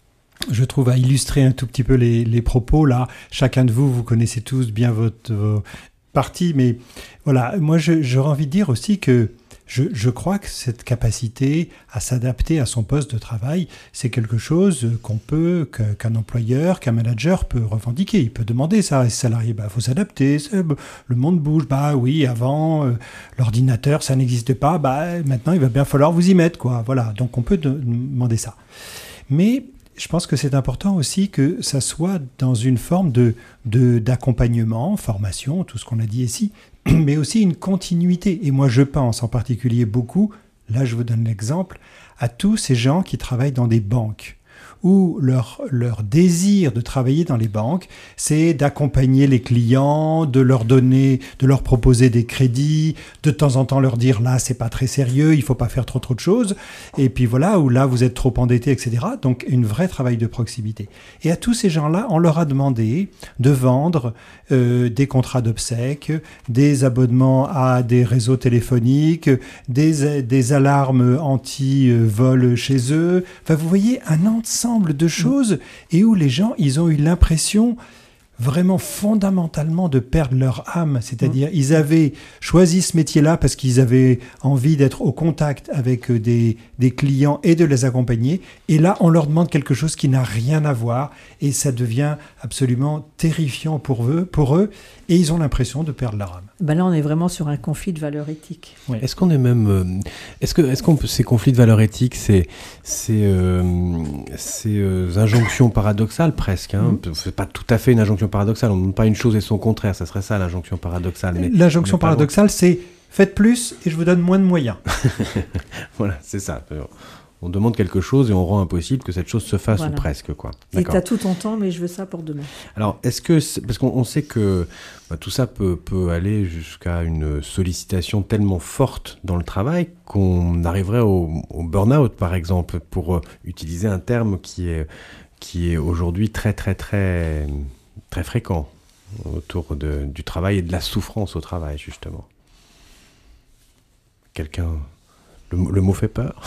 je trouve, à illustrer un tout petit peu les, les propos. Là, chacun de vous, vous connaissez tous bien votre, vos parties, mais voilà, moi je, j'aurais envie de dire aussi que Je, je crois que cette capacité à s'adapter à son poste de travail, c'est quelque chose qu'on peut, que, qu'un employeur, qu'un manager peut revendiquer. Il peut demander ça à ses salariés. Bah, faut s'adapter. Le monde bouge. Bah oui, avant, euh, l'ordinateur, ça n'existait pas. Bah, maintenant, il va bien falloir vous y mettre, quoi. Voilà. Donc, on peut de, demander ça. Mais je pense que c'est important aussi que ça soit dans une forme de, de, d'accompagnement, formation, tout ce qu'on a dit ici, mais aussi une continuité. Et moi, je pense en particulier beaucoup, là je vous donne l'exemple, à tous ces gens qui travaillent dans des banques, où leur, leur désir de travailler dans les banques, c'est d'accompagner les clients, de leur donner, de leur proposer des crédits, de temps en temps leur dire là c'est pas très sérieux, il faut pas faire trop trop de choses, et puis voilà, ou là vous êtes trop endetté, et cetera. Donc un vrai travail de proximité. Et à tous ces gens-là, on leur a demandé de vendre euh, des contrats d'obsèques, des abonnements à des réseaux téléphoniques, des, des alarmes anti-vol chez eux. Enfin, vous voyez, un ensemble de choses, et où les gens, ils ont eu l'impression vraiment fondamentalement de perdre leur âme, c'est-à-dire mmh. ils avaient choisi ce métier-là parce qu'ils avaient envie d'être au contact avec des, des clients et de les accompagner, et là on leur demande quelque chose qui n'a rien à voir, et ça devient absolument terrifiant pour eux, pour eux et ils ont l'impression de perdre leur âme. Ben là on est vraiment sur un conflit de valeurs éthiques. Ouais. Est-ce qu'on est même, euh, est-ce que, est-ce qu'on peut, ces conflits de valeurs éthiques, c'est, c'est, euh, ces euh, injonctions paradoxales presque, hein, mmh. c'est pas tout à fait une injonction paradoxale, on ne demande pas une chose et son contraire, ça serait ça l'injonction paradoxale. Mais l'injonction paradoxale, c'est faites plus et je vous donne moins de moyens. Voilà, c'est ça. On demande quelque chose et on rend impossible que cette chose se fasse, voilà. Ou presque, quoi. Et t'as tout ton temps, mais je veux ça pour demain. Alors, est-ce que... C'est, parce qu'on on sait que bah, tout ça peut, peut aller jusqu'à une sollicitation tellement forte dans le travail qu'on arriverait au, au burn-out, par exemple, pour euh, utiliser un terme qui est, qui est aujourd'hui très, très, très, très fréquent autour de, du travail et de la souffrance au travail, justement. Quelqu'un... Le, le mot fait peur.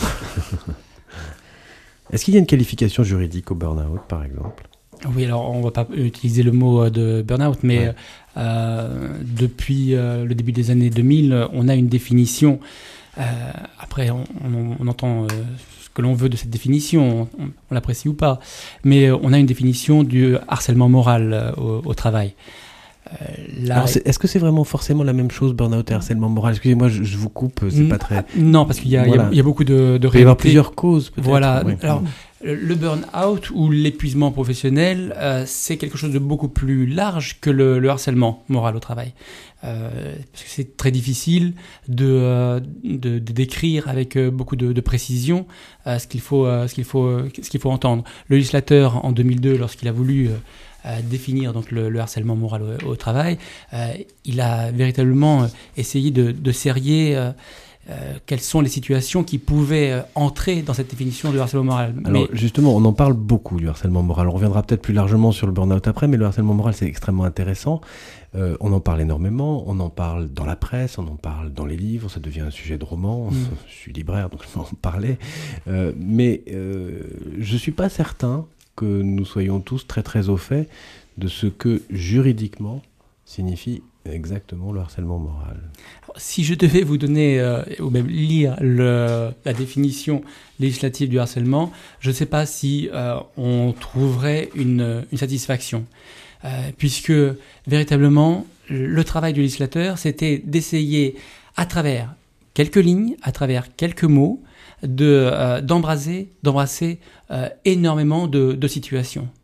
Est-ce qu'il y a une qualification juridique au burn-out, par exemple ? Oui, alors on ne va pas utiliser le mot de burn-out, mais ouais. euh, depuis euh, le début des années deux mille, on a une définition. Euh, après, on, on, on entend euh, ce que l'on veut de cette définition, on, on l'apprécie ou pas, mais on a une définition du harcèlement moral euh, au, au travail. Euh, là, Alors, c'est, est-ce que c'est vraiment forcément la même chose, burn-out et harcèlement moral ? Excusez-moi, je, je vous coupe, c'est n- pas très... Non, parce qu'il y a, voilà. il y a, il y a beaucoup de, de réalités. Il peut y avoir plusieurs causes, peut-être. Voilà. Oui. Alors, le burn-out ou l'épuisement professionnel, euh, c'est quelque chose de beaucoup plus large que le, le harcèlement moral au travail. Euh, parce que c'est très difficile de, euh, de, de décrire avec euh, beaucoup de, de précision euh, ce qu'il faut, euh, ce qu'il faut, euh, ce qu'il faut entendre. Le législateur, en deux mille deux, lorsqu'il a voulu... Euh, Euh, définir donc le, le harcèlement moral au, au travail, euh, il a véritablement euh, essayé de, de serrer euh, euh, quelles sont les situations qui pouvaient euh, entrer dans cette définition de harcèlement moral. Alors mais... justement, on en parle beaucoup du harcèlement moral. On reviendra peut-être plus largement sur le burn-out après, mais le harcèlement moral, c'est extrêmement intéressant. Euh, on en parle énormément, on en parle dans la presse, on en parle dans les livres, ça devient un sujet de roman. Mmh. Je suis libraire, donc je peux en parler. Euh, mais euh, je ne suis pas certain que nous soyons tous très très au fait de ce que juridiquement signifie exactement le harcèlement moral. Alors, si je devais vous donner, euh, ou même lire le, la définition législative du harcèlement, je ne sais pas si euh, on trouverait une, une satisfaction. Euh, puisque véritablement, le travail du législateur, c'était d'essayer, à travers quelques lignes, à travers quelques mots, de, euh, d'embraser, d'embrasser euh, énormément de, de situations.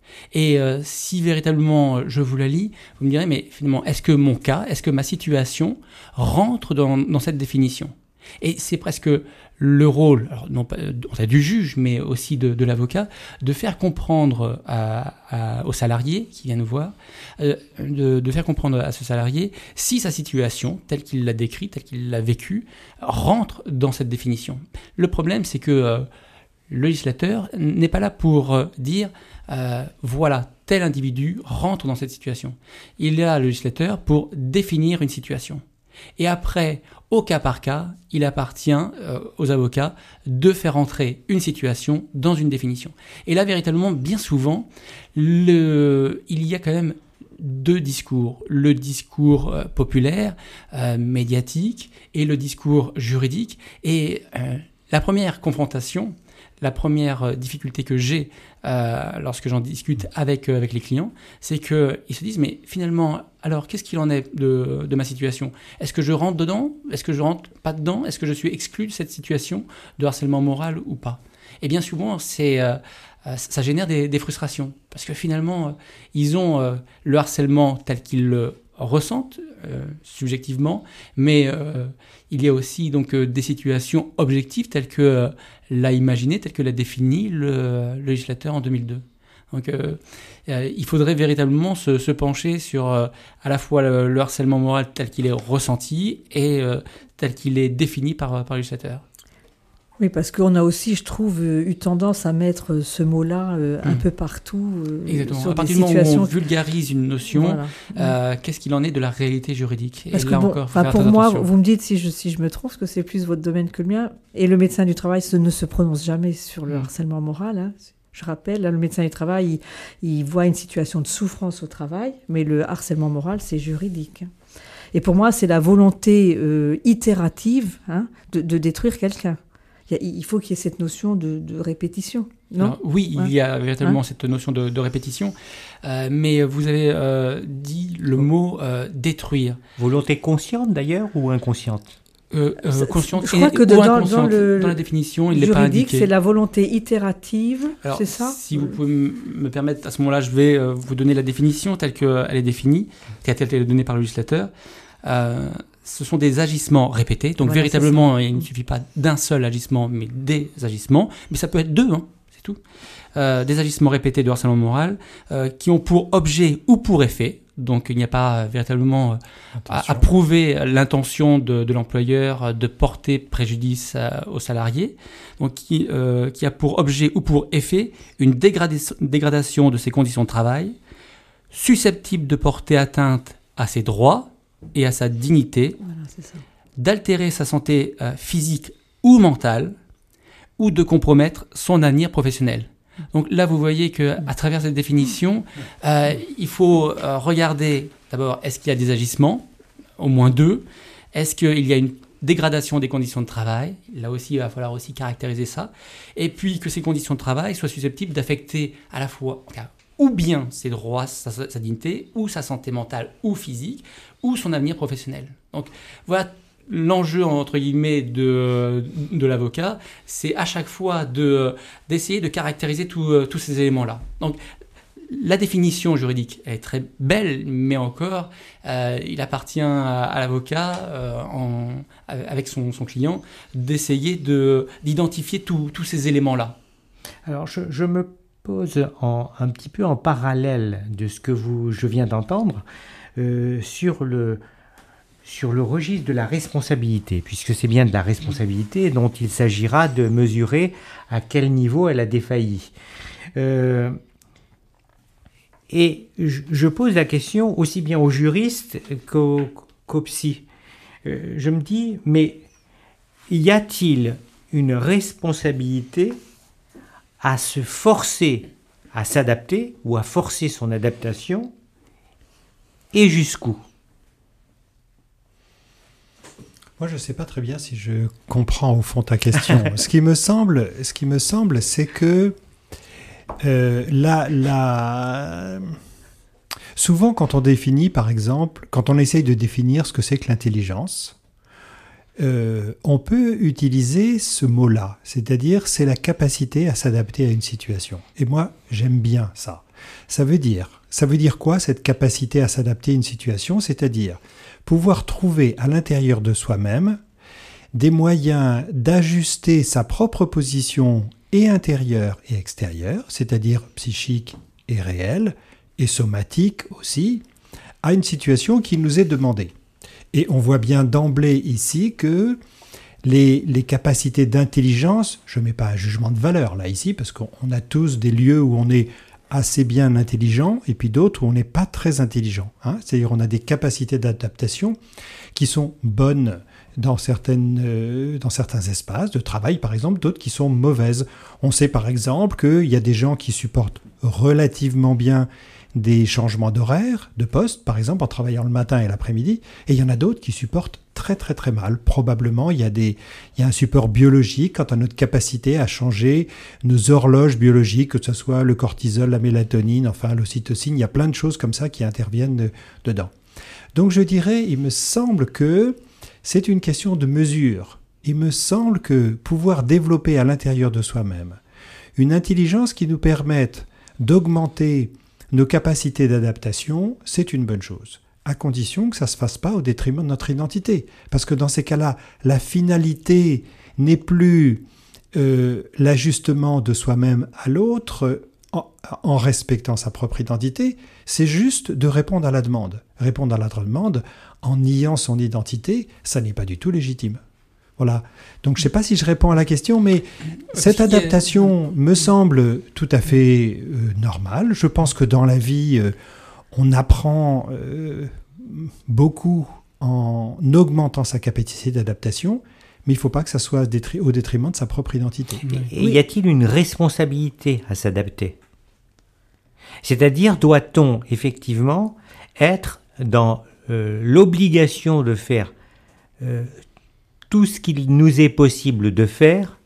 Et euh, si véritablement je vous la lis, vous me direz, mais finalement, est-ce que mon cas, est-ce que ma situation rentre dans, dans cette définition ? Et c'est presque le rôle, alors non pas du juge, mais aussi de, de l'avocat, de faire comprendre à, à, au salarié qui vient nous voir, euh, de, de faire comprendre à ce salarié si sa situation, telle qu'il l'a décrite, telle qu'il l'a vécue, rentre dans cette définition. Le problème, c'est que euh, le législateur n'est pas là pour euh, dire euh, voilà, tel individu rentre dans cette situation. Il est là, le législateur, pour définir une situation. Et après, au cas par cas, il appartient euh, aux avocats de faire entrer une situation dans une définition. Et là, véritablement, bien souvent, le, il y a quand même deux discours. Le discours euh, populaire, euh, médiatique, et le discours juridique. Et euh, la première confrontation, la première difficulté que j'ai euh, lorsque j'en discute avec, euh, avec les clients, c'est qu'ils se disent, mais finalement, alors qu'est-ce qu'il en est de, de ma situation ? Est-ce que je rentre dedans ? Est-ce que je rentre pas dedans ? Est-ce que je suis exclu de cette situation de harcèlement moral ou pas ? Et bien souvent, c'est, euh, ça génère des, des frustrations, parce que finalement, euh, ils ont euh, le harcèlement tel qu'ils le ressentent euh, subjectivement, mais euh, il y a aussi donc euh, des situations objectives telles que euh, l'a imaginé, telles que l'a défini le, le législateur en deux mille deux. Donc euh, euh, il faudrait véritablement se, se pencher sur euh, à la fois le, le harcèlement moral tel qu'il est ressenti et euh, tel qu'il est défini par, par le législateur. Oui, parce qu'on a aussi, je trouve, eu tendance à mettre ce mot-là euh, un mmh. peu partout. Euh, Exactement. Sur à partir des du moment situations... où on vulgarise une notion, voilà. euh, qu'est-ce qu'il en est de la réalité juridique ? Parce Et que là bon, encore, faut faire pour très moi, attention. vous me dites si je, si je me trompe, parce que c'est plus votre domaine que le mien, et le médecin du travail ce, ne se prononce jamais sur le mmh. harcèlement moral. Hein. Je rappelle, là, le médecin du travail, il, il voit une situation de souffrance au travail, mais le harcèlement moral, c'est juridique. Et pour moi, c'est la volonté euh, itérative hein, de, de détruire quelqu'un. Il faut qu'il y ait cette notion de, de répétition, non ? Alors, oui, il ouais. y a véritablement ouais. cette notion de, de répétition, euh, mais vous avez euh, dit le mot euh, détruire. Volonté consciente d'ailleurs ou inconsciente ? euh, euh, Consciente Je crois et, que ou dans, inconsciente. dans, le, dans la définition, il n'est pas juridique, indiqué. c'est la volonté itérative, Alors, c'est ça ? Si vous pouvez m- me permettre, à ce moment-là, je vais euh, vous donner la définition telle qu'elle est définie, telle qu'elle est donnée par le législateur. Euh, Ce sont des agissements répétés. Donc, voilà, véritablement, il ne suffit pas d'un seul agissement, mais des agissements. Mais ça peut être deux, hein, c'est tout. Euh, des agissements répétés de harcèlement moral euh, qui ont pour objet ou pour effet. Donc, il n'y a pas euh, véritablement euh, à, à prouver l'intention de, de l'employeur euh, de porter préjudice à, aux salariés. Donc, qui, euh, qui a pour objet ou pour effet une dégradation, dégradation de ses conditions de travail, susceptible de porter atteinte à ses droits et à sa dignité, voilà, c'est ça. D'altérer sa santé euh, physique ou mentale, ou de compromettre son avenir professionnel. Donc là, vous voyez qu'à travers cette définition, euh, il faut euh, regarder d'abord, est-ce qu'il y a des agissements, au moins deux, est-ce qu'il y a une dégradation des conditions de travail, là aussi il va falloir aussi caractériser ça, et puis que ces conditions de travail soient susceptibles d'affecter à la fois ou bien ses droits, sa, sa dignité, ou sa santé mentale ou physique, ou son avenir professionnel. Donc voilà l'enjeu entre guillemets de, de l'avocat, c'est à chaque fois de, d'essayer de caractériser tout, tous ces éléments-là. Donc la définition juridique est très belle, mais encore, euh, il appartient à, à l'avocat, euh, en, avec son, son client, d'essayer de, d'identifier tous ces éléments-là. Alors je, je me pose en, un petit peu en parallèle de ce que vous, je viens d'entendre euh, sur le, sur le registre de la responsabilité, puisque c'est bien de la responsabilité dont il s'agira de mesurer à quel niveau elle a défailli. Euh, et je, je pose la question aussi bien aux juristes qu'aux, qu'aux psy. Euh, je me dis, mais y a-t-il une responsabilité à se forcer à s'adapter ou à forcer son adaptation, et jusqu'où ? Moi, je ne sais pas très bien si je comprends au fond ta question. ce qui me semble, ce qui me semble, c'est que euh, la, la... souvent, quand on définit, par exemple, quand on essaye de définir ce que c'est que l'intelligence, Euh, on peut utiliser ce mot-là, c'est-à-dire c'est la capacité à s'adapter à une situation. Et moi, j'aime bien ça. Ça veut dire, ça veut dire quoi cette capacité à s'adapter à une situation? C'est-à-dire pouvoir trouver à l'intérieur de soi-même des moyens d'ajuster sa propre position et intérieure et extérieure, c'est-à-dire psychique et réelle, et somatique aussi, à une situation qui nous est demandée. Et on voit bien d'emblée ici que les, les capacités d'intelligence, je ne mets pas un jugement de valeur là ici, parce qu'on a tous des lieux où on est assez bien intelligent, et puis d'autres où on n'est pas très intelligent. Hein. C'est-à-dire on a des capacités d'adaptation qui sont bonnes dans, certaines, euh, dans certains espaces de travail, par exemple, d'autres qui sont mauvaises. On sait par exemple qu'il y a des gens qui supportent relativement bien des changements d'horaire, de poste, par exemple, en travaillant le matin et l'après-midi, et il y en a d'autres qui supportent très très très mal. Probablement, il y a, des, il y a un support biologique quant à notre capacité à changer nos horloges biologiques, que ce soit le cortisol, la mélatonine, enfin l'ocytocine, il y a plein de choses comme ça qui interviennent de, dedans. Donc je dirais, il me semble que c'est une question de mesure. Il me semble que pouvoir développer à l'intérieur de soi-même une intelligence qui nous permette d'augmenter nos capacités d'adaptation, c'est une bonne chose, à condition que ça ne se fasse pas au détriment de notre identité. Parce que dans ces cas-là, la finalité n'est plus euh, l'ajustement de soi-même à l'autre en, en respectant sa propre identité, c'est juste de répondre à la demande. Répondre à la demande en niant son identité, ça n'est pas du tout légitime. Voilà. Donc je ne sais pas si je réponds à la question, mais cette adaptation me semble tout à fait euh, normale. Je pense que dans la vie, euh, on apprend euh, beaucoup en augmentant sa capacité d'adaptation, mais il ne faut pas que ça soit au détriment de sa propre identité. Et oui. Y a-t-il une responsabilité à s'adapter? C'est-à-dire, doit-on effectivement être dans euh, l'obligation de faire euh, tout ce qu'il nous est possible de faire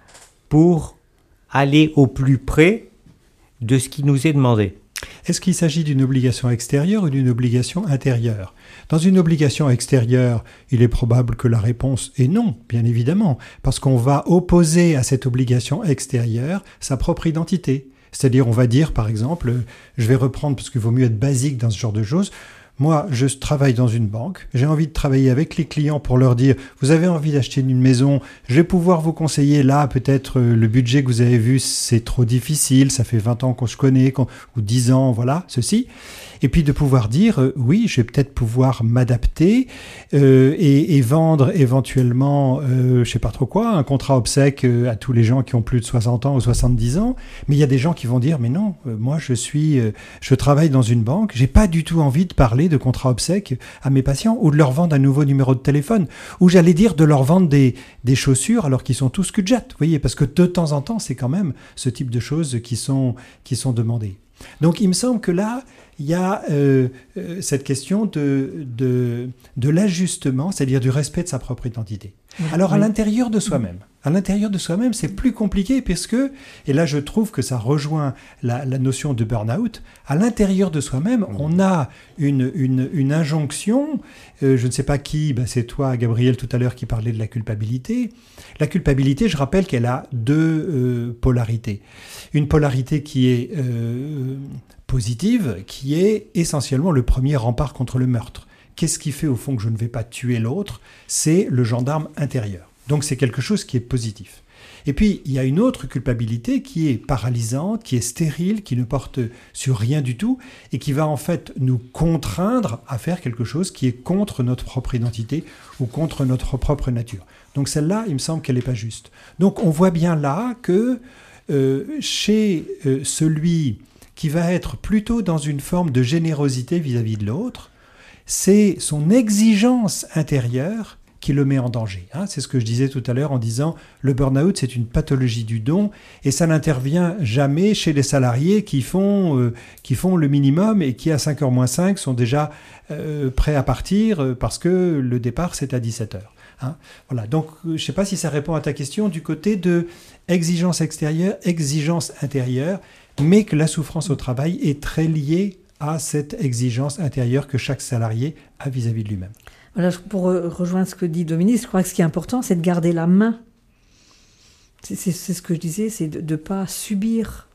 pour aller au plus près de ce qui nous est demandé? Est-ce qu'il s'agit d'une obligation extérieure ou d'une obligation intérieure? Dans une obligation extérieure, il est probable que la réponse est non, bien évidemment, parce qu'on va opposer à cette obligation extérieure sa propre identité. C'est-à-dire, on va dire, par exemple, je vais reprendre, parce qu'il vaut mieux être basique dans ce genre de choses, moi, je travaille dans une banque, j'ai envie de travailler avec les clients pour leur dire « Vous avez envie d'acheter une maison, je vais pouvoir vous conseiller là, peut-être euh, le budget que vous avez vu, c'est trop difficile, ça fait vingt ans qu'on se connaît, qu'on, ou dix ans, voilà, ceci. » Et puis de pouvoir dire euh, « Oui, je vais peut-être pouvoir m'adapter euh, et, et vendre éventuellement, euh, je sais pas trop quoi, un contrat obsèque euh, à tous les gens qui ont plus de soixante ans ou soixante-dix ans. » Mais il y a des gens qui vont dire « Mais non, euh, moi je suis, euh, je travaille dans une banque, j'ai pas du tout envie de parler de contrat obsèque à mes patients ou de leur vendre un nouveau numéro de téléphone ou j'allais dire de leur vendre des, des chaussures alors qu'ils sont tous cul de jatte, vous voyez, parce que de temps en temps c'est quand même ce type de choses qui sont, qui sont demandées. Donc il me semble que là il y a euh, euh, cette question de, de, de l'ajustement, c'est-à-dire du respect de sa propre identité. Alors à l'intérieur de soi-même, à l'intérieur de soi-même, c'est plus compliqué puisque, et là je trouve que ça rejoint la, la notion de burn-out, à l'intérieur de soi-même, on a une, une, une injonction, euh, je ne sais pas qui, ben c'est toi Gabriel tout à l'heure qui parlait de la culpabilité. La culpabilité, je rappelle qu'elle a deux euh, polarités. Une polarité qui est euh, positive, qui est essentiellement le premier rempart contre le meurtre. Qu'est-ce qui fait au fond que je ne vais pas tuer l'autre? C'est le gendarme intérieur. Donc c'est quelque chose qui est positif. Et puis il y a une autre culpabilité qui est paralysante, qui est stérile, qui ne porte sur rien du tout et qui va en fait nous contraindre à faire quelque chose qui est contre notre propre identité ou contre notre propre nature. Donc celle-là, il me semble qu'elle n'est pas juste. Donc on voit bien là que euh, chez euh, celui qui va être plutôt dans une forme de générosité vis-à-vis de l'autre, c'est son exigence intérieure qui le met en danger. Hein, c'est ce que je disais tout à l'heure en disant le burn-out, c'est une pathologie du don et ça n'intervient jamais chez les salariés qui font, euh, qui font le minimum et qui à cinq heures moins cinq sont déjà euh, prêts à partir parce que le départ c'est à dix-sept heures. Hein, voilà. Donc je ne sais pas si ça répond à ta question du côté de exigence extérieure, exigence intérieure, mais que la souffrance au travail est très liée à cette exigence intérieure que chaque salarié a vis-à-vis de lui-même. Voilà, pour rejoindre ce que dit Dominique, je crois que ce qui est important, c'est de garder la main. C'est, c'est, c'est ce que je disais, c'est de ne pas subir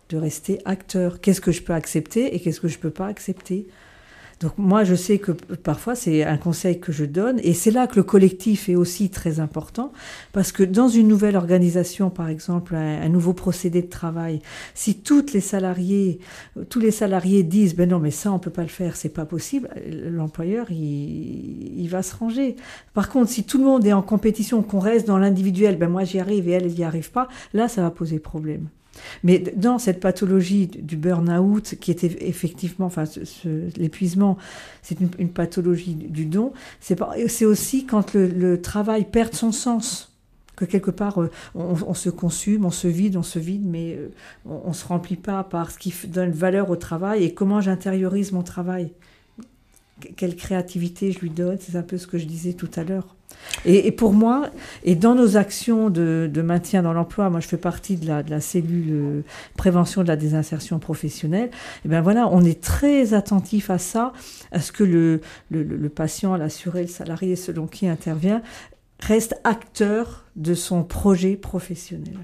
de rester acteur. Qu'est-ce que je peux accepter et qu'est-ce que je ne peux pas accepter ? Donc moi, je sais que parfois, c'est un conseil que je donne, et c'est là que le collectif est aussi très important, parce que dans une nouvelle organisation, par exemple, un, un nouveau procédé de travail, si toutes les salariés, tous les salariés disent « ben non, mais ça, on peut pas le faire, c'est pas possible », l'employeur, il, il va se ranger. Par contre, si tout le monde est en compétition, qu'on reste dans l'individuel, « ben moi, j'y arrive et elle, elle n'y arrive pas », là, ça va poser problème. Mais dans cette pathologie du burn-out, qui était effectivement, enfin, ce, ce, l'épuisement, c'est une, une pathologie du don, c'est, pas, c'est aussi quand le, le travail perd son sens, que quelque part, on, on se consume, on se vide, on se vide, mais on ne se remplit pas par ce qui donne valeur au travail et comment j'intériorise mon travail. Quelle créativité je lui donne, c'est un peu ce que je disais tout à l'heure. Et, et pour moi, et dans nos actions de, de maintien dans l'emploi, moi je fais partie de la, de la cellule euh, prévention de la désinsertion professionnelle, et bien voilà, on est très attentif à ça, à ce que le, le, le patient, l'assuré, le salarié, selon qui intervient, reste acteur de son projet professionnel.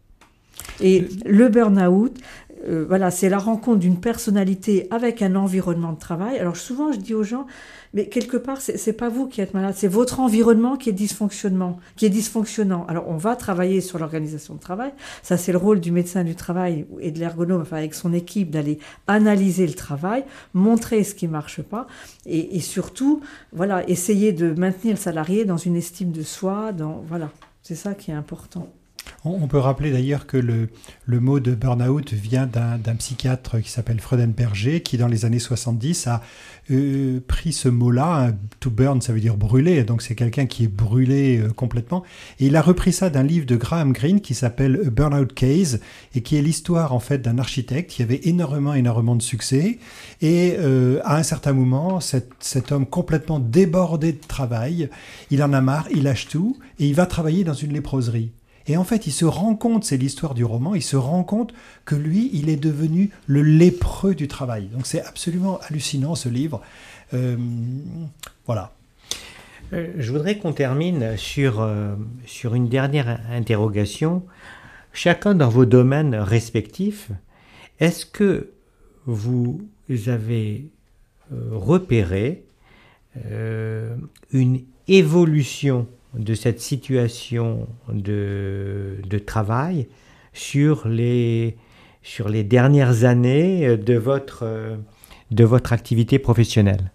Et le burn-out, euh, voilà, c'est la rencontre d'une personnalité avec un environnement de travail. Alors souvent, je dis aux gens, mais quelque part, c'est, c'est pas vous qui êtes malade, c'est votre environnement qui est dysfonctionnant, qui est dysfonctionnant. Alors on va travailler sur l'organisation de travail. Ça, c'est le rôle du médecin du travail et de l'ergonome, enfin avec son équipe, d'aller analyser le travail, montrer ce qui marche pas, et, et surtout, voilà, essayer de maintenir le salarié dans une estime de soi. Dans, voilà, c'est ça qui est important. On peut rappeler d'ailleurs que le, le mot de burn-out vient d'un, d'un psychiatre qui s'appelle Freudenberger, qui dans les années soixante-dix a euh, pris ce mot-là. To burn, ça veut dire brûler, donc c'est quelqu'un qui est brûlé euh, complètement. Et il a repris ça d'un livre de Graham Greene qui s'appelle A Burnout Case, et qui est l'histoire en fait d'un architecte qui avait énormément, énormément de succès. Et euh, à un certain moment, cet, cet homme complètement débordé de travail, il en a marre, il lâche tout, et il va travailler dans une léproserie. Et en fait, il se rend compte, c'est l'histoire du roman, il se rend compte que lui, il est devenu le lépreux du travail. Donc c'est absolument hallucinant ce livre. Euh, voilà. Euh, je voudrais qu'on termine sur, euh, sur une dernière interrogation. Chacun dans vos domaines respectifs, est-ce que vous avez euh, repéré euh, une évolution de cette situation de, de travail sur les, sur les dernières années de votre, de votre activité professionnelle?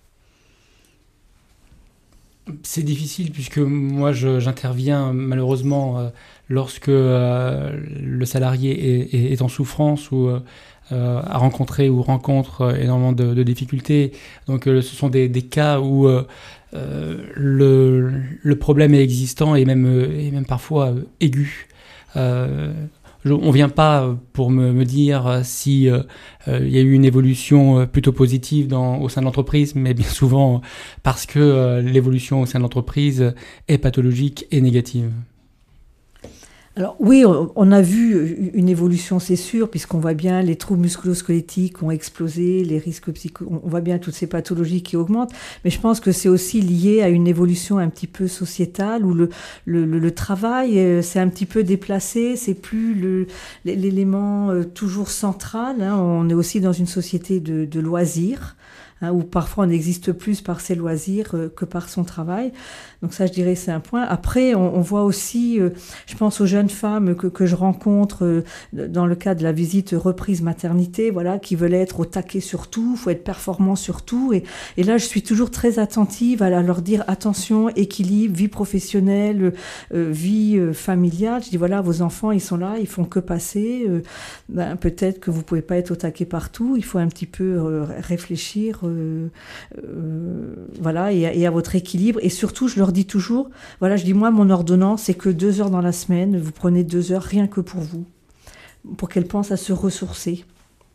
C'est difficile puisque moi je, j'interviens malheureusement euh, lorsque euh, le salarié est, est, est en souffrance ou euh, a rencontré ou rencontre énormément de, de difficultés. Donc euh, ce sont des, des cas où euh, Euh, le, le problème est existant et même, et même parfois euh, aigu. Euh, je, on ne vient pas pour me, me dire si euh, euh, y a eu une évolution plutôt positive dans, au sein de l'entreprise, mais bien souvent parce que euh, l'évolution au sein de l'entreprise est pathologique et négative. Alors oui, on a vu une évolution, c'est sûr, puisqu'on voit bien les troubles musculo-squelettiques ont explosé, les risques psycho, on voit bien toutes ces pathologies qui augmentent, mais je pense que c'est aussi lié à une évolution un petit peu sociétale où le, le, le, le travail euh, s'est un petit peu déplacé, c'est plus le, l'élément euh, toujours central, hein. On est aussi dans une société de, de loisirs, hein, où parfois on existe plus par ses loisirs euh, que par son travail. Donc ça, je dirais, c'est un point. Après, on, on voit aussi, euh, je pense aux jeunes femmes que, que je rencontre euh, dans le cadre de la visite reprise maternité, voilà, qui veulent être au taquet sur tout, faut être performant sur tout. Et, et là, je suis toujours très attentive à leur dire attention, équilibre, vie professionnelle, euh, vie euh, familiale. Je dis voilà, vos enfants, ils sont là, ils font que passer. Euh, ben, peut-être que vous pouvez pas être au taquet partout. Il faut un petit peu euh, réfléchir, euh, euh, voilà, et, et à votre équilibre. Et surtout, je leur dis toujours, voilà, je dis moi, mon ordonnance, c'est que deux heures dans la semaine, vous prenez deux heures rien que pour vous, pour qu'elle pense à se ressourcer.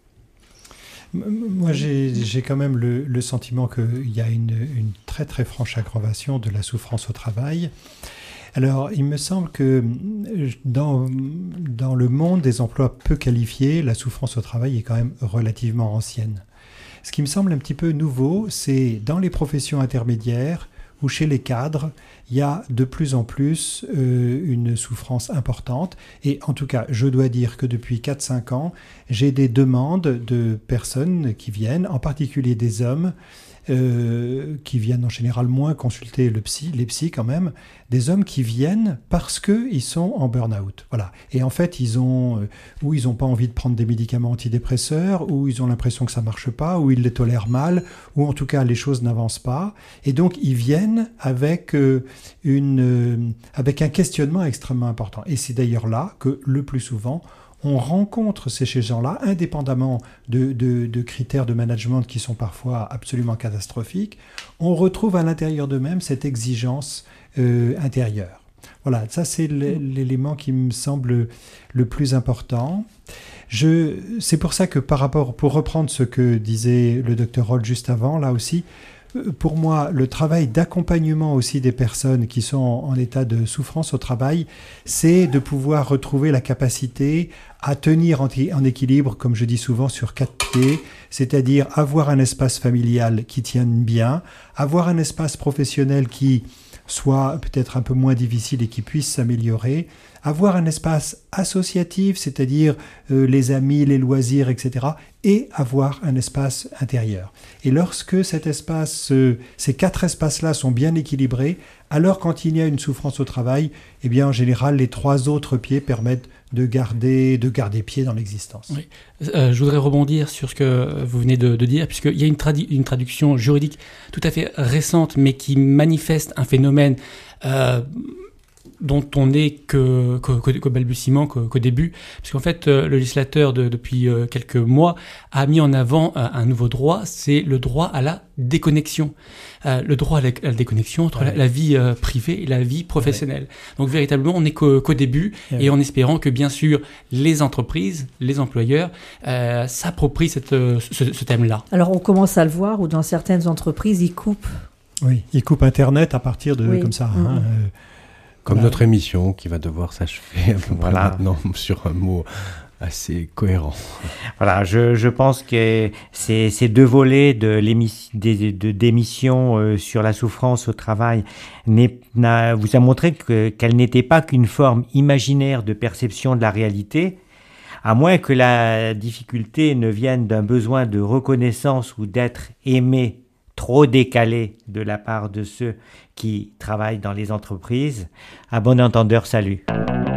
Moi, j'ai, j'ai quand même le, le sentiment qu'il y a une, une très très franche aggravation de la souffrance au travail. Alors, il me semble que dans, dans le monde des emplois peu qualifiés, la souffrance au travail est quand même relativement ancienne. Ce qui me semble un petit peu nouveau, c'est dans les professions intermédiaires ou chez les cadres, il y a de plus en plus euh, une souffrance importante. Et en tout cas, je dois dire que depuis quatre cinq ans, j'ai des demandes de personnes qui viennent, en particulier des hommes, Euh, qui viennent en général moins consulter le psy, les psys quand même, des hommes qui viennent parce qu'ils sont en burn-out. Voilà. Et en fait, ils ont, euh, ou ils n'ont pas envie de prendre des médicaments antidépresseurs, ou ils ont l'impression que ça ne marche pas, ou ils les tolèrent mal, ou en tout cas les choses n'avancent pas. Et donc, ils viennent avec, euh, une, euh, avec un questionnement extrêmement important. Et c'est d'ailleurs là que le plus souvent, on rencontre ces gens-là, indépendamment de, de, de critères de management qui sont parfois absolument catastrophiques, on retrouve à l'intérieur d'eux-mêmes cette exigence euh, intérieure. Voilà, ça c'est l'élément qui me semble le plus important. Je, c'est pour ça que par rapport, pour reprendre ce que disait le docteur Roll juste avant, là aussi, pour moi, le travail d'accompagnement aussi des personnes qui sont en état de souffrance au travail, c'est de pouvoir retrouver la capacité à tenir en, en équilibre, comme je dis souvent, sur quatre pieds, c'est-à-dire avoir un espace familial qui tienne bien, avoir un espace professionnel qui soit peut-être un peu moins difficile et qui puisse s'améliorer, avoir un espace associatif, c'est-à-dire euh, les amis, les loisirs, et cetera, et avoir un espace intérieur. Et lorsque cet espace, euh, ces quatre espaces-là sont bien équilibrés, alors quand il y a une souffrance au travail, eh bien en général, les trois autres pieds permettent de garder, de garder pied dans l'existence. Oui. Euh, je voudrais rebondir sur ce que vous venez de, de dire, puisqu'il y a une, tradu- une traduction juridique tout à fait récente, mais qui manifeste un phénomène euh, dont on n'est que, que, que, qu'au balbutiement, que, qu'au début, parce qu'en fait, euh, le législateur, de, depuis euh, quelques mois, a mis en avant euh, un nouveau droit, c'est le droit à la déconnexion. Euh, le droit à la, à la déconnexion entre ouais. la, la vie euh, privée et la vie professionnelle. Ouais. Donc véritablement, on n'est qu'au, qu'au début, ouais. et en espérant que, bien sûr, les entreprises, les employeurs, euh, s'approprient cette, ce, ce thème-là. Alors, on commence à le voir, où dans certaines entreprises, ils coupent. Oui, ils coupent Internet à partir de, oui. comme ça, mmh. hein, euh, Comme voilà. Notre émission qui va devoir s'achever à peu près voilà. maintenant sur un mot assez cohérent. Voilà, je, je pense que ces, ces deux volets de l'émission, de, de, d'émission euh, sur la souffrance au travail n'est, n'a, vous a montré que, qu'elle n'était pas qu'une forme imaginaire de perception de la réalité, à moins que la difficulté ne vienne d'un besoin de reconnaissance ou d'être aimé trop décalé de la part de ceux qui travaillent dans les entreprises. À bon entendeur, salut.